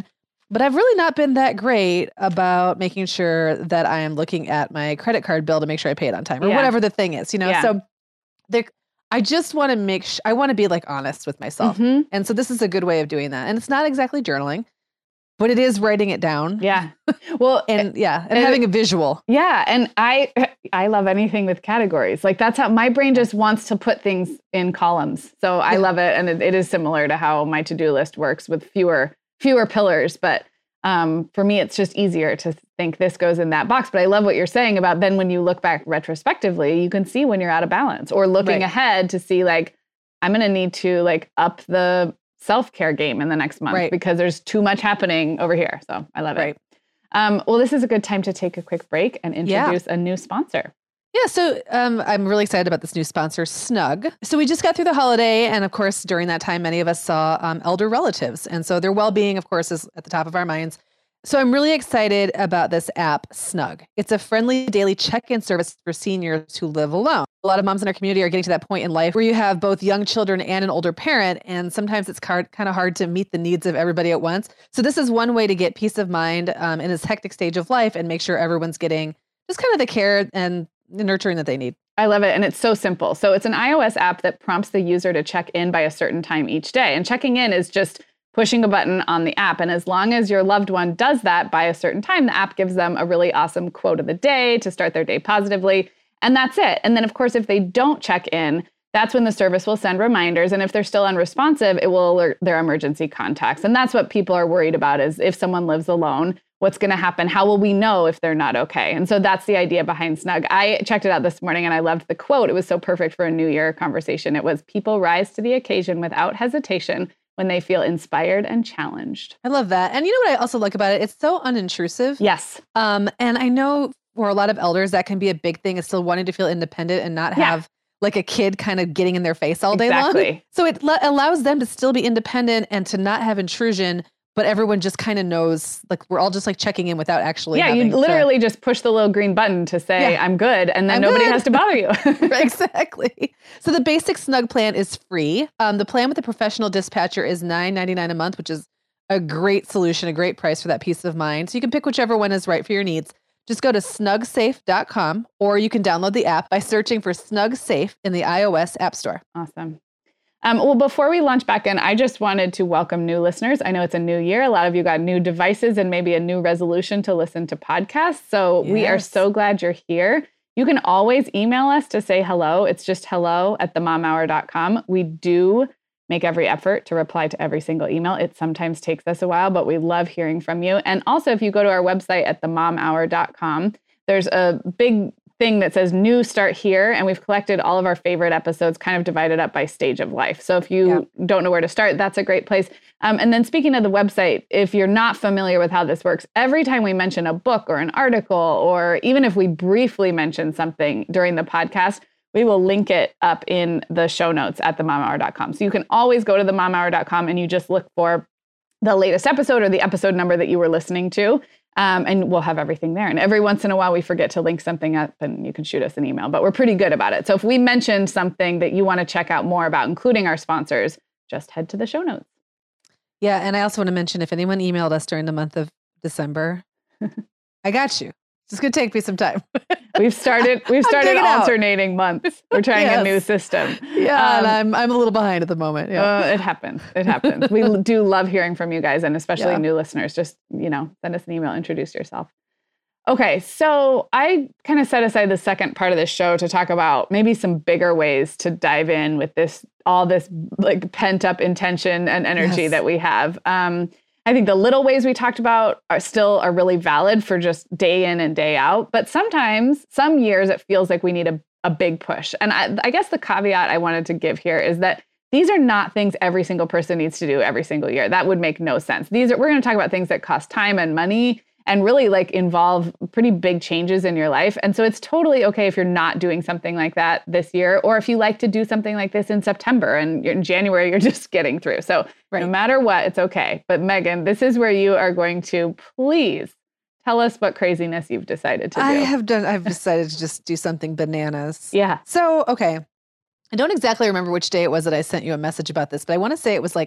But I've really not been that great about making sure that I am looking at my credit card bill to make sure I pay it on time or Yeah. whatever the thing is, you know? Yeah. So there, I just want to make sure, I want to be like honest with myself. Mhm. And so this is a good way of doing that. And it's not exactly journaling, but it is writing it down. Yeah. Well, And yeah, and it- having a visual. yeah. And I, I love anything with categories. Like that's how my brain just wants to put things in columns. So I Yeah. love it. And it, it is similar to how my to-do list works with fewer, fewer pillars. But um, for me, it's just easier to think this goes in that box. But I love what you're saying about then when you look back retrospectively, you can see when you're out of balance or looking Right. ahead to see like, I'm going to need to like up the self-care game in the next month Right. because there's too much happening over here. So I love Right. it. Um, well, this is a good time to take a quick break and Yeah. introduce a new sponsor. Yeah, so um, I'm really excited about this new sponsor, Snug. So we just got through the holiday, and of course, during that time, many of us saw um, elder relatives, and so their well-being, of course, is at the top of our minds. So I'm really excited about this app, Snug. It's a friendly daily check-in service for seniors who live alone. A lot of moms in our community are getting to that point in life where you have both young children and an older parent, and sometimes it's hard, kind of hard to meet the needs of everybody at once. So this is one way to get peace of mind um, in this hectic stage of life and make sure everyone's getting just kind of the care and the nurturing that they need. I love it. And it's so simple. So it's an iOS app that prompts the user to check in by a certain time each day. And checking in is just pushing a button on the app. And as long as your loved one does that by a certain time, the app gives them a really awesome quote of the day to start their day positively. And that's it. And then, of course, if they don't check in, that's when the service will send reminders. And if they're still unresponsive, it will alert their emergency contacts. And that's what people are worried about is if someone lives alone, what's going to happen? How will we know if they're not okay? And so that's the idea behind Snug. I checked it out this morning and I loved the quote. It was so perfect for a New Year conversation. It was, people rise to the occasion without hesitation when they feel inspired and challenged. I love that. And you know what I also like about it? It's so unintrusive. Yes. Um, and I know for a lot of elders, that can be a big thing, is still wanting to feel independent and not Yeah. have like a kid kind of getting in their face all day Exactly. long. So it l- allows them to still be independent and to not have intrusion, but everyone just kind of knows, like we're all just like checking in without actually Yeah, you having to- literally just push the little green button to say, Yeah. I'm good. And then I'm nobody good. has to bother you. Exactly. So the basic Snug plan is free. Um, the plan with the professional dispatcher is nine ninety-nine a month, which is a great solution, a great price for that peace of mind. So you can pick whichever one is right for your needs. Just go to snug safe dot com, or you can download the app by searching for Snug Safe in the iOS App Store. Awesome. Um, well, before we launch back in, I just wanted to welcome new listeners. I know it's a new year. A lot of you got new devices and maybe a new resolution to listen to podcasts. So we are Yes. so glad you're here. You can always email us to say hello. It's just hello at the mom hour dot com. We do make every effort to reply to every single email. It sometimes takes us a while, but we love hearing from you. And also, if you go to our website at the mom hour dot com, there's a big thing that says new start here. And we've collected all of our favorite episodes kind of divided up by stage of life. So if you don't know where to start, that's a great place. Um, and then speaking of the website, if you're not familiar with how this works, every time we mention a book or an article, or even if we briefly mention something during the podcast, we will link it up in the show notes at the mom hour dot com. So you can always go to the mom hour dot com and you just look for the latest episode or the episode number that you were listening to. Um, and we'll have everything there. And every once in a while, we forget to link something up and you can shoot us an email, but we're pretty good about it. So if we mentioned something that you want to check out more about, including our sponsors, just head to the show notes. Yeah. And I also want to mention, if anyone emailed us during the month of December, I got you. It's going to take me some time. We've started, we've I'm started digging out. alternating months. We're trying Yes. a new system. Yeah. Um, and I'm, I'm a little behind at the moment. Yeah. Uh, it happens. It happens. We l- do love hearing from you guys, and especially Yeah. new listeners. Just, you know, send us an email, introduce yourself. Okay, so I kind of set aside the second part of this show to talk about maybe some bigger ways to dive in with this, all this like pent up intention and energy Yes. that we have. Um, I think the little ways we talked about are still are really valid for just day in and day out. But sometimes, some years, it feels like we need a, a big push. And I, I guess the caveat I wanted to give here is that these are not things every single person needs to do every single year. That would make no sense. These are, we're going to talk about things that cost time and money and really like involve pretty big changes in your life. And so it's totally okay if you're not doing something like that this year, or if you like to do something like this in September and you're in January, you're just getting through. So Right. no matter what, it's okay. But Megan, this is where you are going to please tell us what craziness you've decided to do. I have done, I've decided to just do something bananas. Yeah. So, okay. I don't exactly remember which day it was that I sent you a message about this, but I want to say it was like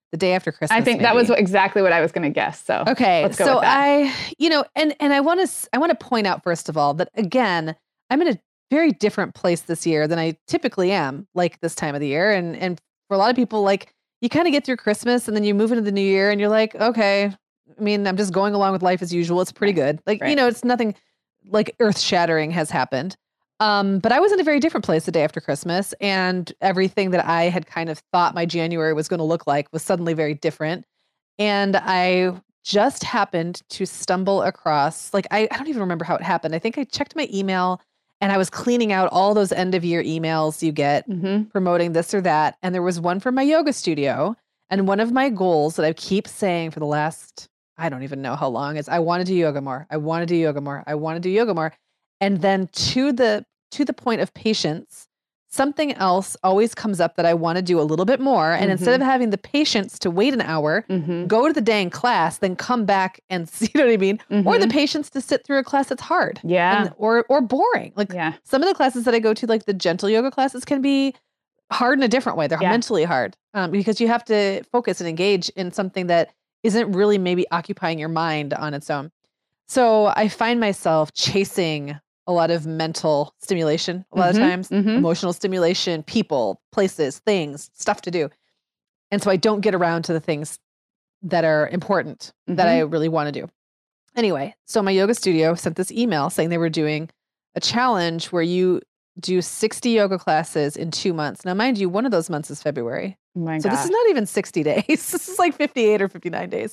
the day after Christmas. I think maybe. that was what, exactly what I was going to guess. So okay, let's go so with that. I, you know, and and I want to I want to point out first of all that again, I'm in a very different place this year than I typically am, like this time of the year, and and for a lot of people, like you kind of get through Christmas and then you move into the new year and you're like, okay, I mean, I'm just going along with life as usual. It's pretty Right. good, like Right. you know, it's nothing like earth shattering has happened. Um, but I was in a very different place the day after Christmas, and everything that I had kind of thought my January was going to look like was suddenly very different. And I just happened to stumble across, like, I, I don't even remember how it happened. I think I checked my email and I was cleaning out all those end of year emails you get Mm-hmm. promoting this or that. And there was one from my yoga studio. And one of my goals that I keep saying for the last, I don't even know how long, is I want to do yoga more. I want to do yoga more. I want to do yoga more. And then to the to the point of patience, something else always comes up that I want to do a little bit more. And Mhm. instead of having the patience to wait an hour, Mm-hmm. go to the dang class, then come back and see, you know what I mean? Or the Mhm. patience to sit through a class that's hard. Yeah. And, or or boring. Like Yeah. some of the classes that I go to, like the gentle yoga classes, can be hard in a different way. They're Yeah. mentally hard um, because you have to focus and engage in something that isn't really maybe occupying your mind on its own. So I find myself chasing a lot of mental stimulation a lot Mhm. of times, Mhm. emotional stimulation, people, places, things, stuff to do. And so I don't get around to the things that are important that I really want to do. Anyway, so my yoga studio sent this email saying they were doing a challenge where you do sixty yoga classes in two months. Now, mind you, one of those months is February. Oh my So gosh. this is not even sixty days. This is like fifty-eight or fifty-nine days.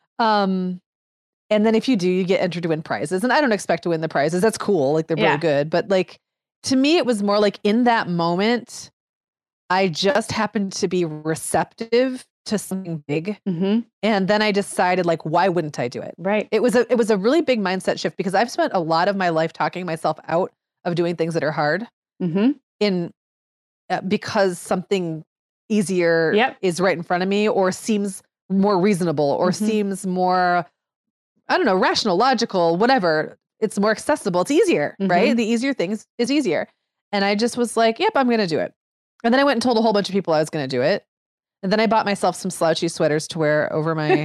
Um, and then if you do, you get entered to win prizes. And I don't expect to win the prizes. That's cool. Like they're Yeah. really good. But like to me, it was more like in that moment, I just happened to be receptive to something big. Mm-hmm. And then I decided, like, why wouldn't I do it? Right. It was a it was a really big mindset shift because I've spent a lot of my life talking myself out of doing things that are hard Mm-hmm. in uh, because something easier Yep. is right in front of me or seems more reasonable or Mhm. seems more, I don't know, rational, logical, whatever. It's more accessible. It's easier, right? Mhm. The easier things is easier. And I just was like, yep, I'm going to do it. And then I went and told a whole bunch of people I was going to do it. And then I bought myself some slouchy sweaters to wear over my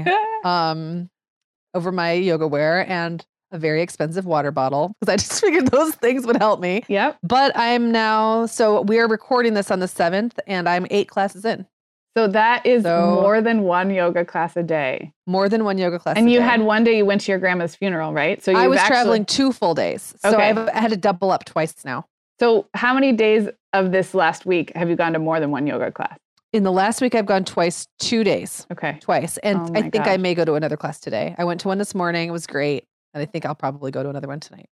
um over my yoga wear and a very expensive water bottle because I just figured those things would help me. Yep. But I'm now, so we are recording this on the seventh and I'm eight classes in. So that is So- more than one yoga class a day. More than one yoga class And a you day. had one day you went to your grandma's funeral, right? So you I was traveling two full days. So Okay. I've I had to double up twice now. So how many days of this last week have you gone to more than one yoga class? In the last week, I've gone twice, two days, Okay. twice. And Oh I my think I gosh. may go to another class today. I went to one this morning. It was great. And I think I'll probably go to another one tonight.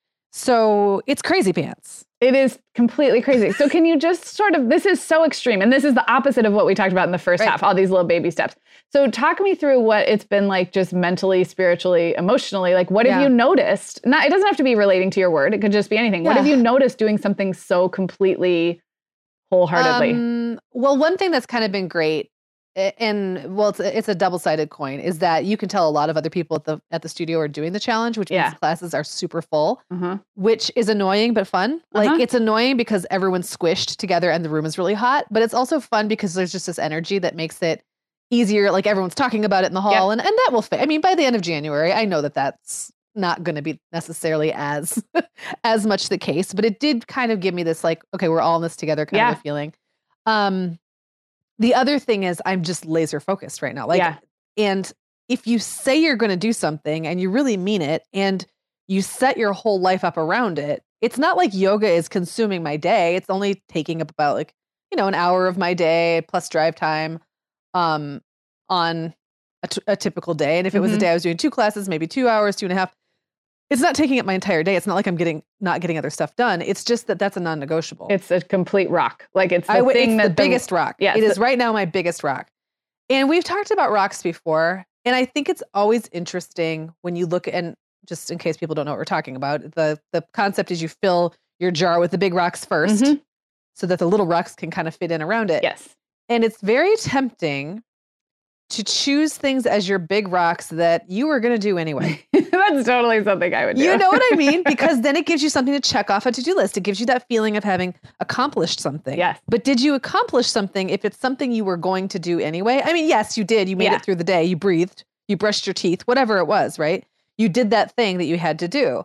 So it's crazy pants. It is completely crazy. So can you just sort of, this is so extreme. And this is the opposite of what we talked about in the first Right. half, all these little baby steps. So talk me through what it's been like just mentally, spiritually, emotionally. Like what have Yeah. you noticed? Not, it doesn't have to be relating to your word. It could just be anything. What Yeah. have you noticed doing something so completely wholeheartedly? Um, well, one thing that's kind of been great, a- and well, it's a, it's a double-sided coin, is that you can tell a lot of other people at the at the studio are doing the challenge, which Yeah. means classes are super full, uh-huh. which is annoying but fun. Like Uh-huh. it's annoying because everyone's squished together and the room is really hot, but it's also fun because there's just this energy that makes it easier. Like everyone's talking about it in the hall, Yeah. and and that will fit. I mean, by the end of January, I know that that's not going to be necessarily as as much the case, but it did kind of give me this like, okay, we're all in this together kind Yeah. of a feeling. Um, the other thing is I'm just laser focused right now. Like, Yeah. and if you say you're going to do something and you really mean it and you set your whole life up around it, it's not like yoga is consuming my day. It's only taking up about like, you know, an hour of my day plus drive time um, on a, t- a typical day. And if it was a Mhm. day I was doing two classes, maybe two hours, two and a half, it's not taking up my entire day. It's not like I'm getting, not getting other stuff done. It's just that that's a non-negotiable. It's a complete rock. Like it's the I w- thing it's that the biggest rock. yeah, it it's is the- right now my biggest rock. And we've talked about rocks before. And I think it's always interesting when you look at, and just in case people don't know what we're talking about, the, the concept is you fill your jar with the big rocks first Mhm. so that the little rocks can kind of fit in around it. Yes. And it's very tempting to choose things as your big rocks that you were going to do anyway. That's totally something I would do. You know what I mean? Because then it gives you something to check off a to-do list. It gives you that feeling of having accomplished something. Yes. But did you accomplish something if it's something you were going to do anyway? I mean, yes, you did. You made Yeah. it through the day. You breathed. You brushed your teeth, whatever it was, right? You did that thing that you had to do.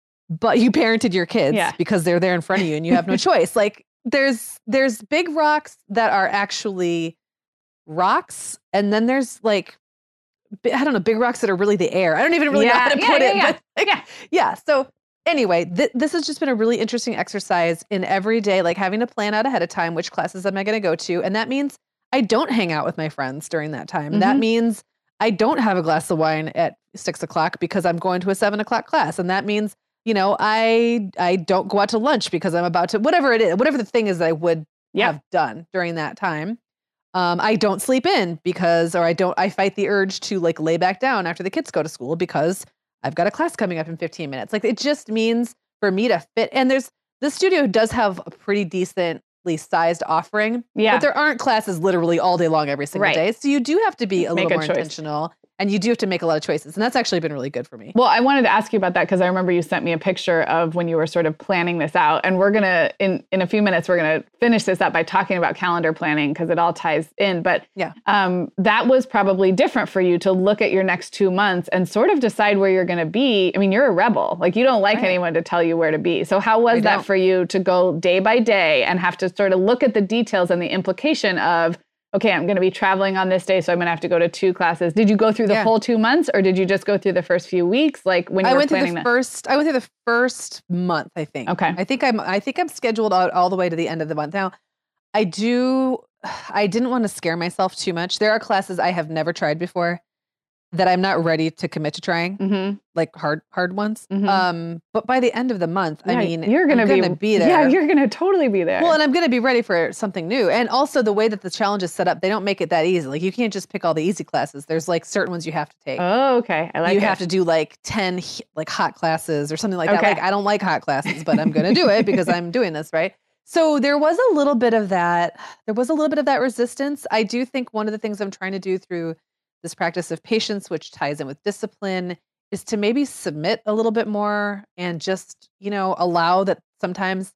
But you parented your kids Yeah. because they're there in front of you and you have no choice. Like there's there's big rocks that are actually rocks, and then there's like I don't know, big rocks that are really the air. I don't even really Yeah, know how to yeah, put yeah, it. yeah. But like, Yeah. yeah. So anyway, th- this has just been a really interesting exercise in every day, like having to plan out ahead of time which classes am I going to go to. And that means I don't hang out with my friends during that time. That Mhm. means I don't have a glass of wine at six o'clock because I'm going to a seven o'clock class. And that means, you know, I I don't go out to lunch because I'm about to, whatever it is, whatever the thing is that I would Yep. have done during that time. Um, I don't sleep in because, or I don't, I fight the urge to like lay back down after the kids go to school because I've got a class coming up in fifteen minutes. Like it just means for me to fit. And there's, the studio does have a pretty decently sized offering, Yeah. but there aren't classes literally all day long every single Right. day. So you do have to be a Make little a more choice. intentional and you do have to make a lot of choices. And that's actually been really good for me. Well, I wanted to ask you about that because I remember you sent me a picture of when you were sort of planning this out. And we're going to, in, in a few minutes, we're going to finish this up by talking about calendar planning because it all ties in. But Yeah. um, that was probably different for you to look at your next two months and sort of decide where you're going to be. I mean, you're a rebel. Like you don't like Right. anyone to tell you where to be. So how was I that don't. for you to go day by day and have to sort of look at the details and the implication of, okay, I'm going to be traveling on this day, so I'm going to have to go to two classes. Did you go through the Yeah. full two months or did you just go through the first few weeks? Like when you I were went through planning the that? first. I went through the first month. I think. Okay. I think I'm. I think I'm scheduled out all the way to the end of the month. Now, I do. I didn't want to scare myself too much. There are classes I have never tried before that I'm not ready to commit to trying, Mm-hmm. like hard, hard ones. Mhm. Um, but by the end of the month, I Yeah, mean, you're gonna, I'm be, gonna be there. Yeah, you're gonna totally be there. Well, and I'm going to be ready for something new. And also the way that the challenge is set up, they don't make it that easy. Like you can't just pick all the easy classes. There's like certain ones you have to take. oh, okay. I like you it. have to do like ten he- like hot classes or something like Okay. that. Like I don't like hot classes, but I'm going to do it because I'm doing this, right? So there was a little bit of that. There was a little bit of that resistance. I do think one of the things I'm trying to do through this practice of patience, which ties in with discipline, is to maybe submit a little bit more and just, you know, allow that sometimes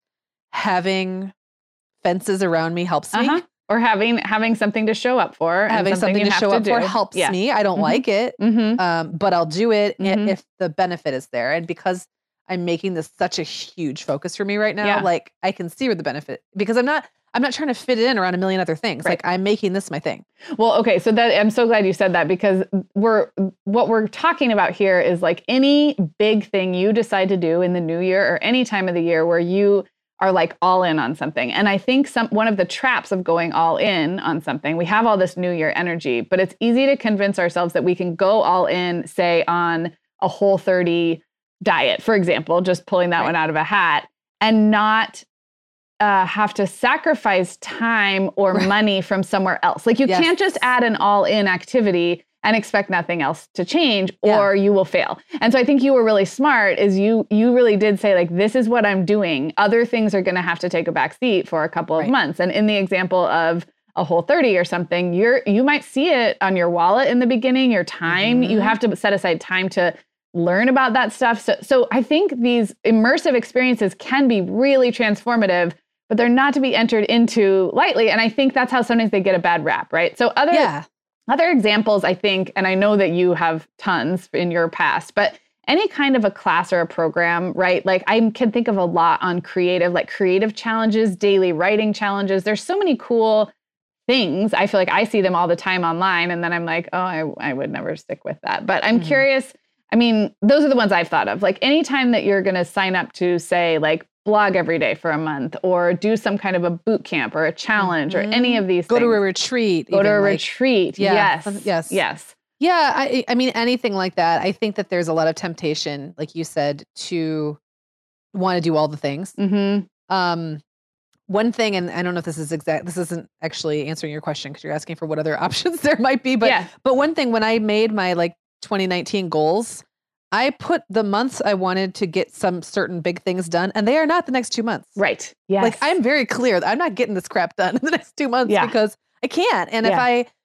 having fences around me helps me. Uh-huh. Or having having something to show up for. and Having something you to have show up for do. helps Yeah. me. I don't Mhm. like it, Mm-hmm. um, but I'll do it i- Mhm. if the benefit is there. And because I'm making this such a huge focus for me right now, Yeah. like I can see where the benefit, because I'm not I'm not trying to fit it in around a million other things. Right. Like I'm making this my thing. Well, okay, so that I'm so glad you said that because we're what we're talking about here is like any big thing you decide to do in the new year or any time of the year where you are like all in on something. And I think some one of the traps of going all in on something, we have all this new year energy, but it's easy to convince ourselves that we can go all in, say, on a Whole thirty diet, for example, just pulling that Right. one out of a hat, and not Uh, have to sacrifice time or Right. money from somewhere else. Like you Yes. can't just add an all-in activity and expect nothing else to change, or you will fail. And so I think you were really smart is you you really did say like, this is what I'm doing. Other things are going to have to take a back seat for a couple of Right. months. And in the example of a Whole thirty or something, you're you might see it on your wallet in the beginning, your time. You Mhm. have to set aside time to learn about that stuff. So so I think these immersive experiences can be really transformative, but they're not to be entered into lightly. And I think that's how sometimes they get a bad rap, right? So other Yeah. other examples, I think, and I know that you have tons in your past, but any kind of a class or a program, right? Like I can think of a lot on creative, like creative challenges, daily writing challenges. There's so many cool things. I feel like I see them all the time online. And then I'm like, oh, I, I would never stick with that. But I'm Mhm. curious. I mean, those are the ones I've thought of. Like anytime that you're going to sign up to, say, like blog every day for a month or do some kind of a boot camp or a challenge Mhm. or any of these Go things. to a retreat. Go to even, a like- retreat. Yeah, Yes. some- yes. Yes. Yeah, I I mean anything like that. I think that there's a lot of temptation, like you said, to want to do all the things. Mm-hmm. Um, one thing, and I don't know if this is exact. This isn't actually answering your question because you're asking for what other options there might be. But yeah. but one thing, when I made my like twenty nineteen goals, I put the months I wanted to get some certain big things done, and they are not the next two months. Right. Yes. Like I'm very clear that I'm not getting this crap done in the next two months Yeah. because I can't. And if Yeah. I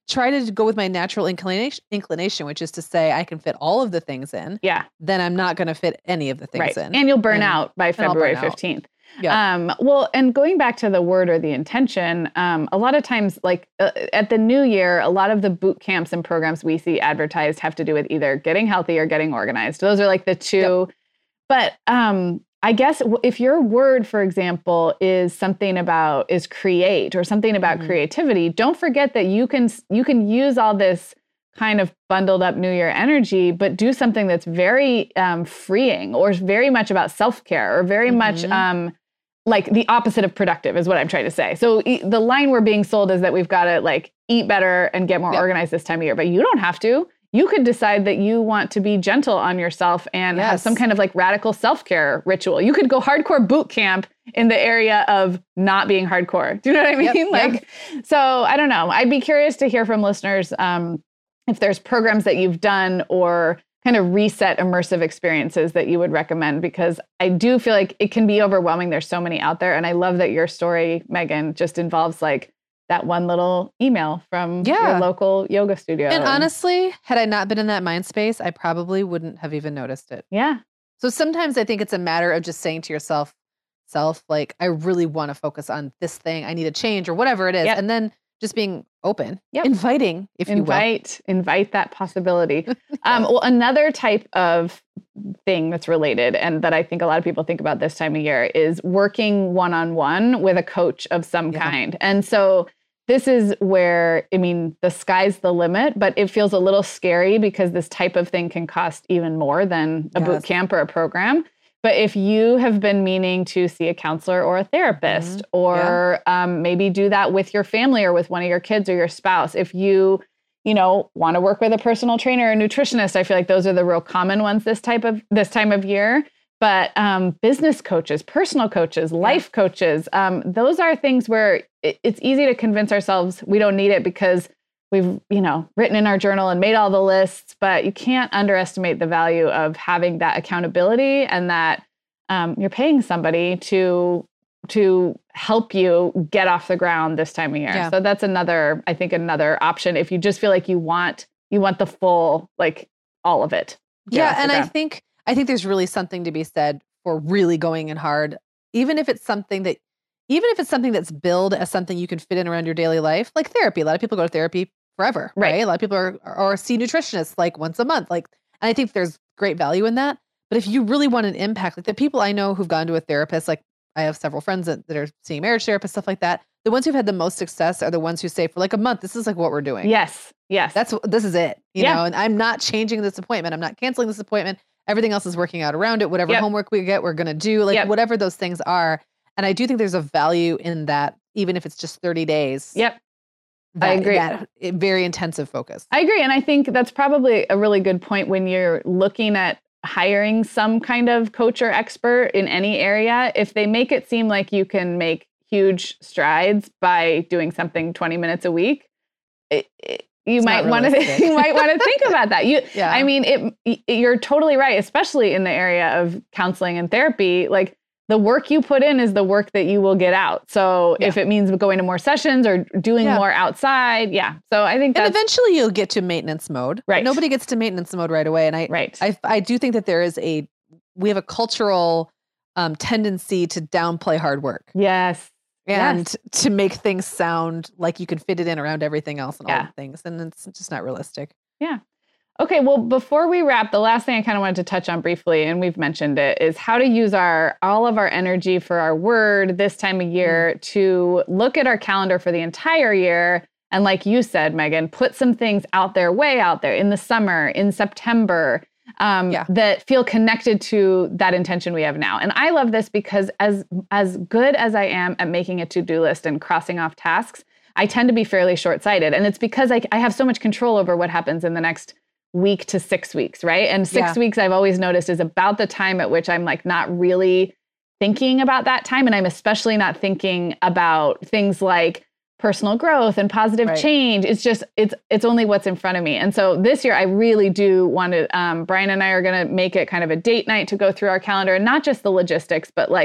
try to go with my natural inclination, inclination, which is to say I can fit all of the things in, yeah, then I'm not going to fit any of the things right. in. And you'll burn and, out by February fifteenth. Yeah. Um, well, and going back to the word or the intention, um, a lot of times, like uh, at the new year, a lot of the boot camps and programs we see advertised have to do with either getting healthy or getting organized. Those are like the two. Yep. But um, I guess if your word, for example, is something about is create or something about mm-hmm. creativity, don't forget that you can you can use all this kind of bundled up New Year energy, but do something that's very um, freeing or very much about self-care or very mm-hmm. much um, like the opposite of productive is what I'm trying to say. So e- the line we're being sold is that we've got to like eat better and get more yep. organized this time of year, but you don't have to. You could decide that you want to be gentle on yourself and yes. have some kind of like radical self-care ritual. You could go hardcore boot camp in the area of not being hardcore. Do you know what I mean? Yep, like, yep. So I don't know. I'd be curious to hear from listeners um, if there's programs that you've done or kind of reset immersive experiences that you would recommend, because I do feel like it can be overwhelming. There's so many out there. And I love that your story, Megan, just involves like that one little email from yeah. your local yoga studio. And honestly, had I not been in that mind space, I probably wouldn't have even noticed it. Yeah. So sometimes I think it's a matter of just saying to yourself, self, like, I really want to focus on this thing. I need a change or whatever it is. Yep. And then just being open, yep. inviting, if invite, you will. Invite that possibility. yes. um, well, another type of thing that's related and that I think a lot of people think about this time of year is working one-on-one with a coach of some yeah. kind. And so this is where, I mean, the sky's the limit, but it feels a little scary because this type of thing can cost even more than a yes. boot camp or a program. But if you have been meaning to see a counselor or a therapist, mm-hmm. or yeah. um, maybe do that with your family or with one of your kids or your spouse, if you, you know, want to work with a personal trainer or a nutritionist, I feel like those are the real common ones this type of this time of year. But um, business coaches, personal coaches, life yeah. coaches, um, those are things where it, it's easy to convince ourselves we don't need it because we've, you know, written in our journal and made all the lists, but you can't underestimate the value of having that accountability and that um, you're paying somebody to to help you get off the ground this time of year. Yeah. So that's another, I think, another option if you just feel like you want you want the full, like all of it. Yeah, and I think I think there's really something to be said for really going in hard, even if it's something that, even if it's something that's billed as something you can fit in around your daily life, like therapy. A lot of people go to therapy forever, right? right? A lot of people are, or see nutritionists like once a month. Like, and I think there's great value in that. But if you really want an impact, like the people I know who've gone to a therapist, like I have several friends that, that are seeing marriage therapists, stuff like that. The ones who've had the most success are the ones who say for like a month, this is like what we're doing. Yes. Yes. That's, this is it, you yeah. know, and I'm not changing this appointment. I'm not canceling this appointment. Everything else is working out around it. Whatever yep. homework we get, we're going to do, like yep. whatever those things are. And I do think there's a value in that, even if it's just thirty days. Yep. That, I agree. That very intensive focus. I agree. And I think that's probably a really good point when you're looking at hiring some kind of coach or expert in any area. If they make it seem like you can make huge strides by doing something twenty minutes a week, it, it, you, might want to, you might want to think about that. You, yeah. I mean, it, it, you're totally right, especially in the area of counseling and therapy. Like, the work you put in is the work that you will get out. So yeah. if it means going to more sessions or doing yeah. more outside, yeah. So I think that's... And eventually you'll get to maintenance mode. Right. Nobody gets to maintenance mode right away. And I, right. I, I do think that there is a, we have a cultural um, tendency to downplay hard work. Yes. And yes. to make things sound like you can fit it in around everything else and yeah. all the things. And it's just not realistic. Yeah. Okay, well, before we wrap, the last thing I kind of wanted to touch on briefly, and we've mentioned it, is how to use our all of our energy for our word this time of year mm. to look at our calendar for the entire year. And like you said, Megan, put some things out there, way out there in the summer, in September, um, yeah. that feel connected to that intention we have now. And I love this because as as good as I am at making a to-do list and crossing off tasks, I tend to be fairly short-sighted. And it's because I, I have so much control over what happens in the next week to six weeks, right? And six yeah. weeks I've always noticed is about the time at which I'm like not really thinking about that time. And I'm especially not thinking about things like personal growth and positive right. change. It's just, it's it's only what's in front of me. And so this year I really do want to, um, Brian and I are going to make it kind of a date night to go through our calendar, and not just the logistics, but like,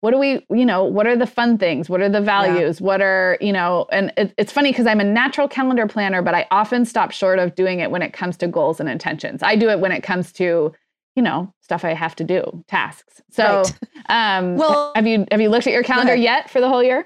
what do we, you know, what are the fun things? What are the values? Yeah. What are, you know, and it, it's funny because I'm a natural calendar planner, but I often stop short of doing it when it comes to goals and intentions. I do it when it comes to, you know, stuff I have to do, tasks. So, right. um, well, have you, have you looked at your calendar yet for the whole year?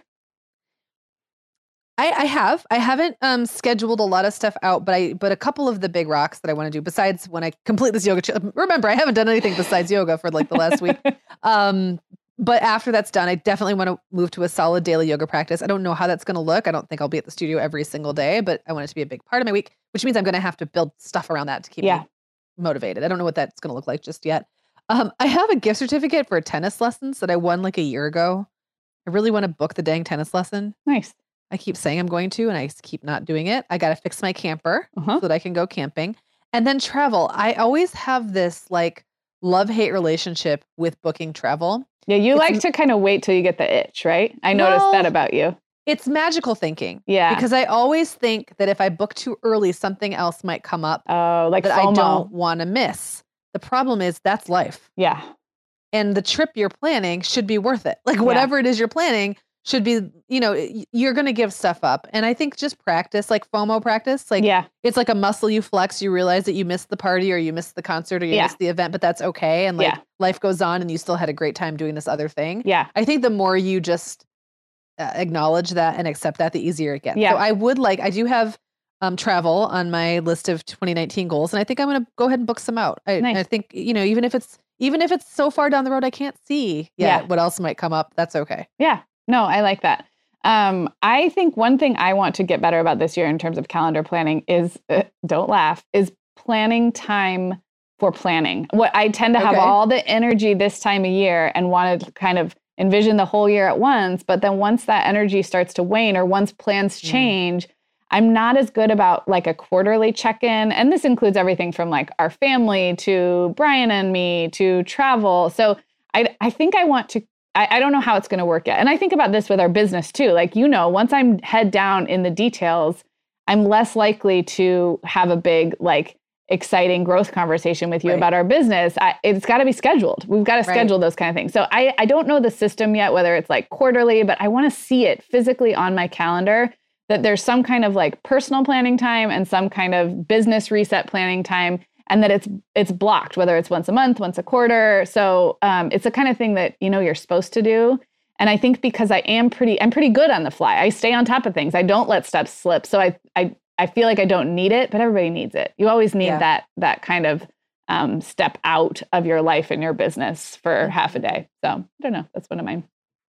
I, I have. I haven't um, scheduled a lot of stuff out, but I but a couple of the big rocks that I want to do besides when I complete this yoga. Ch- remember, I haven't done anything besides yoga for like the last week. Um, but after that's done, I definitely want to move to a solid daily yoga practice. I don't know how that's going to look. I don't think I'll be at the studio every single day, but I want it to be a big part of my week, which means I'm going to have to build stuff around that to keep yeah. me motivated. I don't know what that's going to look like just yet. Um, I have a gift certificate for tennis lessons that I won like a year ago. I really want to book the dang tennis lesson. Nice. I keep saying I'm going to, and I keep not doing it. I got to fix my camper uh-huh. so that I can go camping. And then travel. I always have this like love-hate relationship with booking travel. Yeah, you it's, like to kind of wait till you get the itch, right? I noticed well, that about you. It's magical thinking. Yeah. Because I always think that if I book too early, something else might come up oh, like that FOMO. I don't want to miss. The problem is that's life. Yeah. And the trip you're planning should be worth it. Like whatever yeah. it is you're planning should be, you know, you're going to give stuff up. And I think just practice, like FOMO practice, like yeah. it's like a muscle you flex. You realize that you missed the party or you missed the concert or you yeah. missed the event, but that's okay. And like yeah. life goes on and you still had a great time doing this other thing. Yeah. I think the more you just uh, acknowledge that and accept that, the easier it gets. Yeah. So I would like, I do have um, travel on my list of twenty nineteen goals. And I think I'm going to go ahead and book some out. I, nice. I think, you know, even if it's, even if it's so far down the road, I can't see yet yeah. what else might come up. That's okay. Yeah. No, I like that. Um, I think one thing I want to get better about this year in terms of calendar planning is, uh, don't laugh, is planning time for planning. What I tend to have okay. all the energy this time of year and want to kind of envision the whole year at once. But then once that energy starts to wane or once plans change, mm. I'm not as good about like a quarterly check-in. And this includes everything from like our family to Brian and me to travel. So I, I think I want to I, I don't know how it's going to work yet. And I think about this with our business too. Like, you know, once I'm head down in the details, I'm less likely to have a big, like, exciting growth conversation with you right. about our business. I, it's got to be scheduled. We've got to schedule right. those kind of things. So I, I don't know the system yet, whether it's like quarterly, but I want to see it physically on my calendar that there's some kind of like personal planning time and some kind of business reset planning time. And that it's it's blocked, whether it's once a month, once a quarter. So um, it's the kind of thing that, you know, you're supposed to do. And I think because I am pretty, I'm pretty good on the fly. I stay on top of things. I don't let stuff slip. So I I I feel like I don't need it, but everybody needs it. You always need yeah. that that kind of um, step out of your life and your business for mm-hmm. half a day. So I don't know. That's one of mine.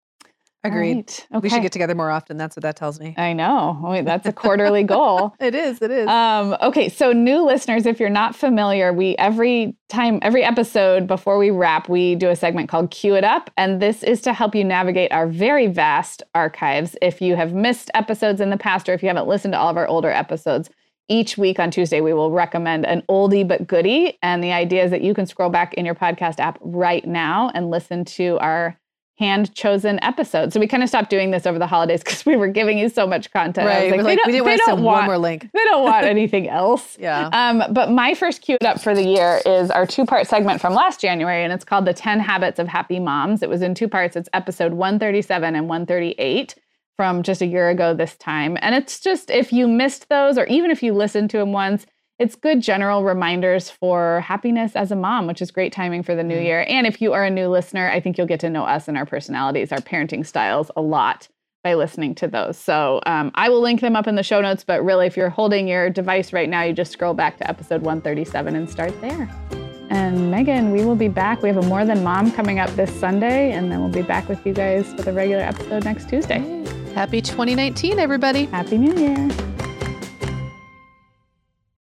Agreed. Right. Okay. We should get together more often. That's what that tells me. I know. Wait, that's a quarterly goal. It is. It is. Um, okay. So new listeners, if you're not familiar, we every time, every episode before we wrap, we do a segment called Cue It Up. And this is to help you navigate our very vast archives. If you have missed episodes in the past, or if you haven't listened to all of our older episodes, each week on Tuesday, we will recommend an oldie but goodie. And the idea is that you can scroll back in your podcast app right now and listen to our hand-chosen episodes. So we kind of stopped doing this over the holidays because we were giving you so much content. Right. Like, like, we didn't want to send one more link. They don't want anything else. Yeah. Um, but my first Cue It Up for the year is our two-part segment from last January, and it's called The ten Habits of Happy Moms. It was in two parts. It's episode one thirty-seven and one thirty-eight from just a year ago this time. And it's just, if you missed those, or even if you listened to them once, it's good general reminders for happiness as a mom, which is great timing for the new year. And if you are a new listener, I think you'll get to know us and our personalities, our parenting styles a lot by listening to those. So um, I will link them up in the show notes, but really if you're holding your device right now, you just scroll back to episode one thirty-seven and start there. And Megan, we will be back. We have a More Than Mom coming up this Sunday, and then we'll be back with you guys with a regular episode next Tuesday. Happy twenty nineteen, everybody. Happy New Year.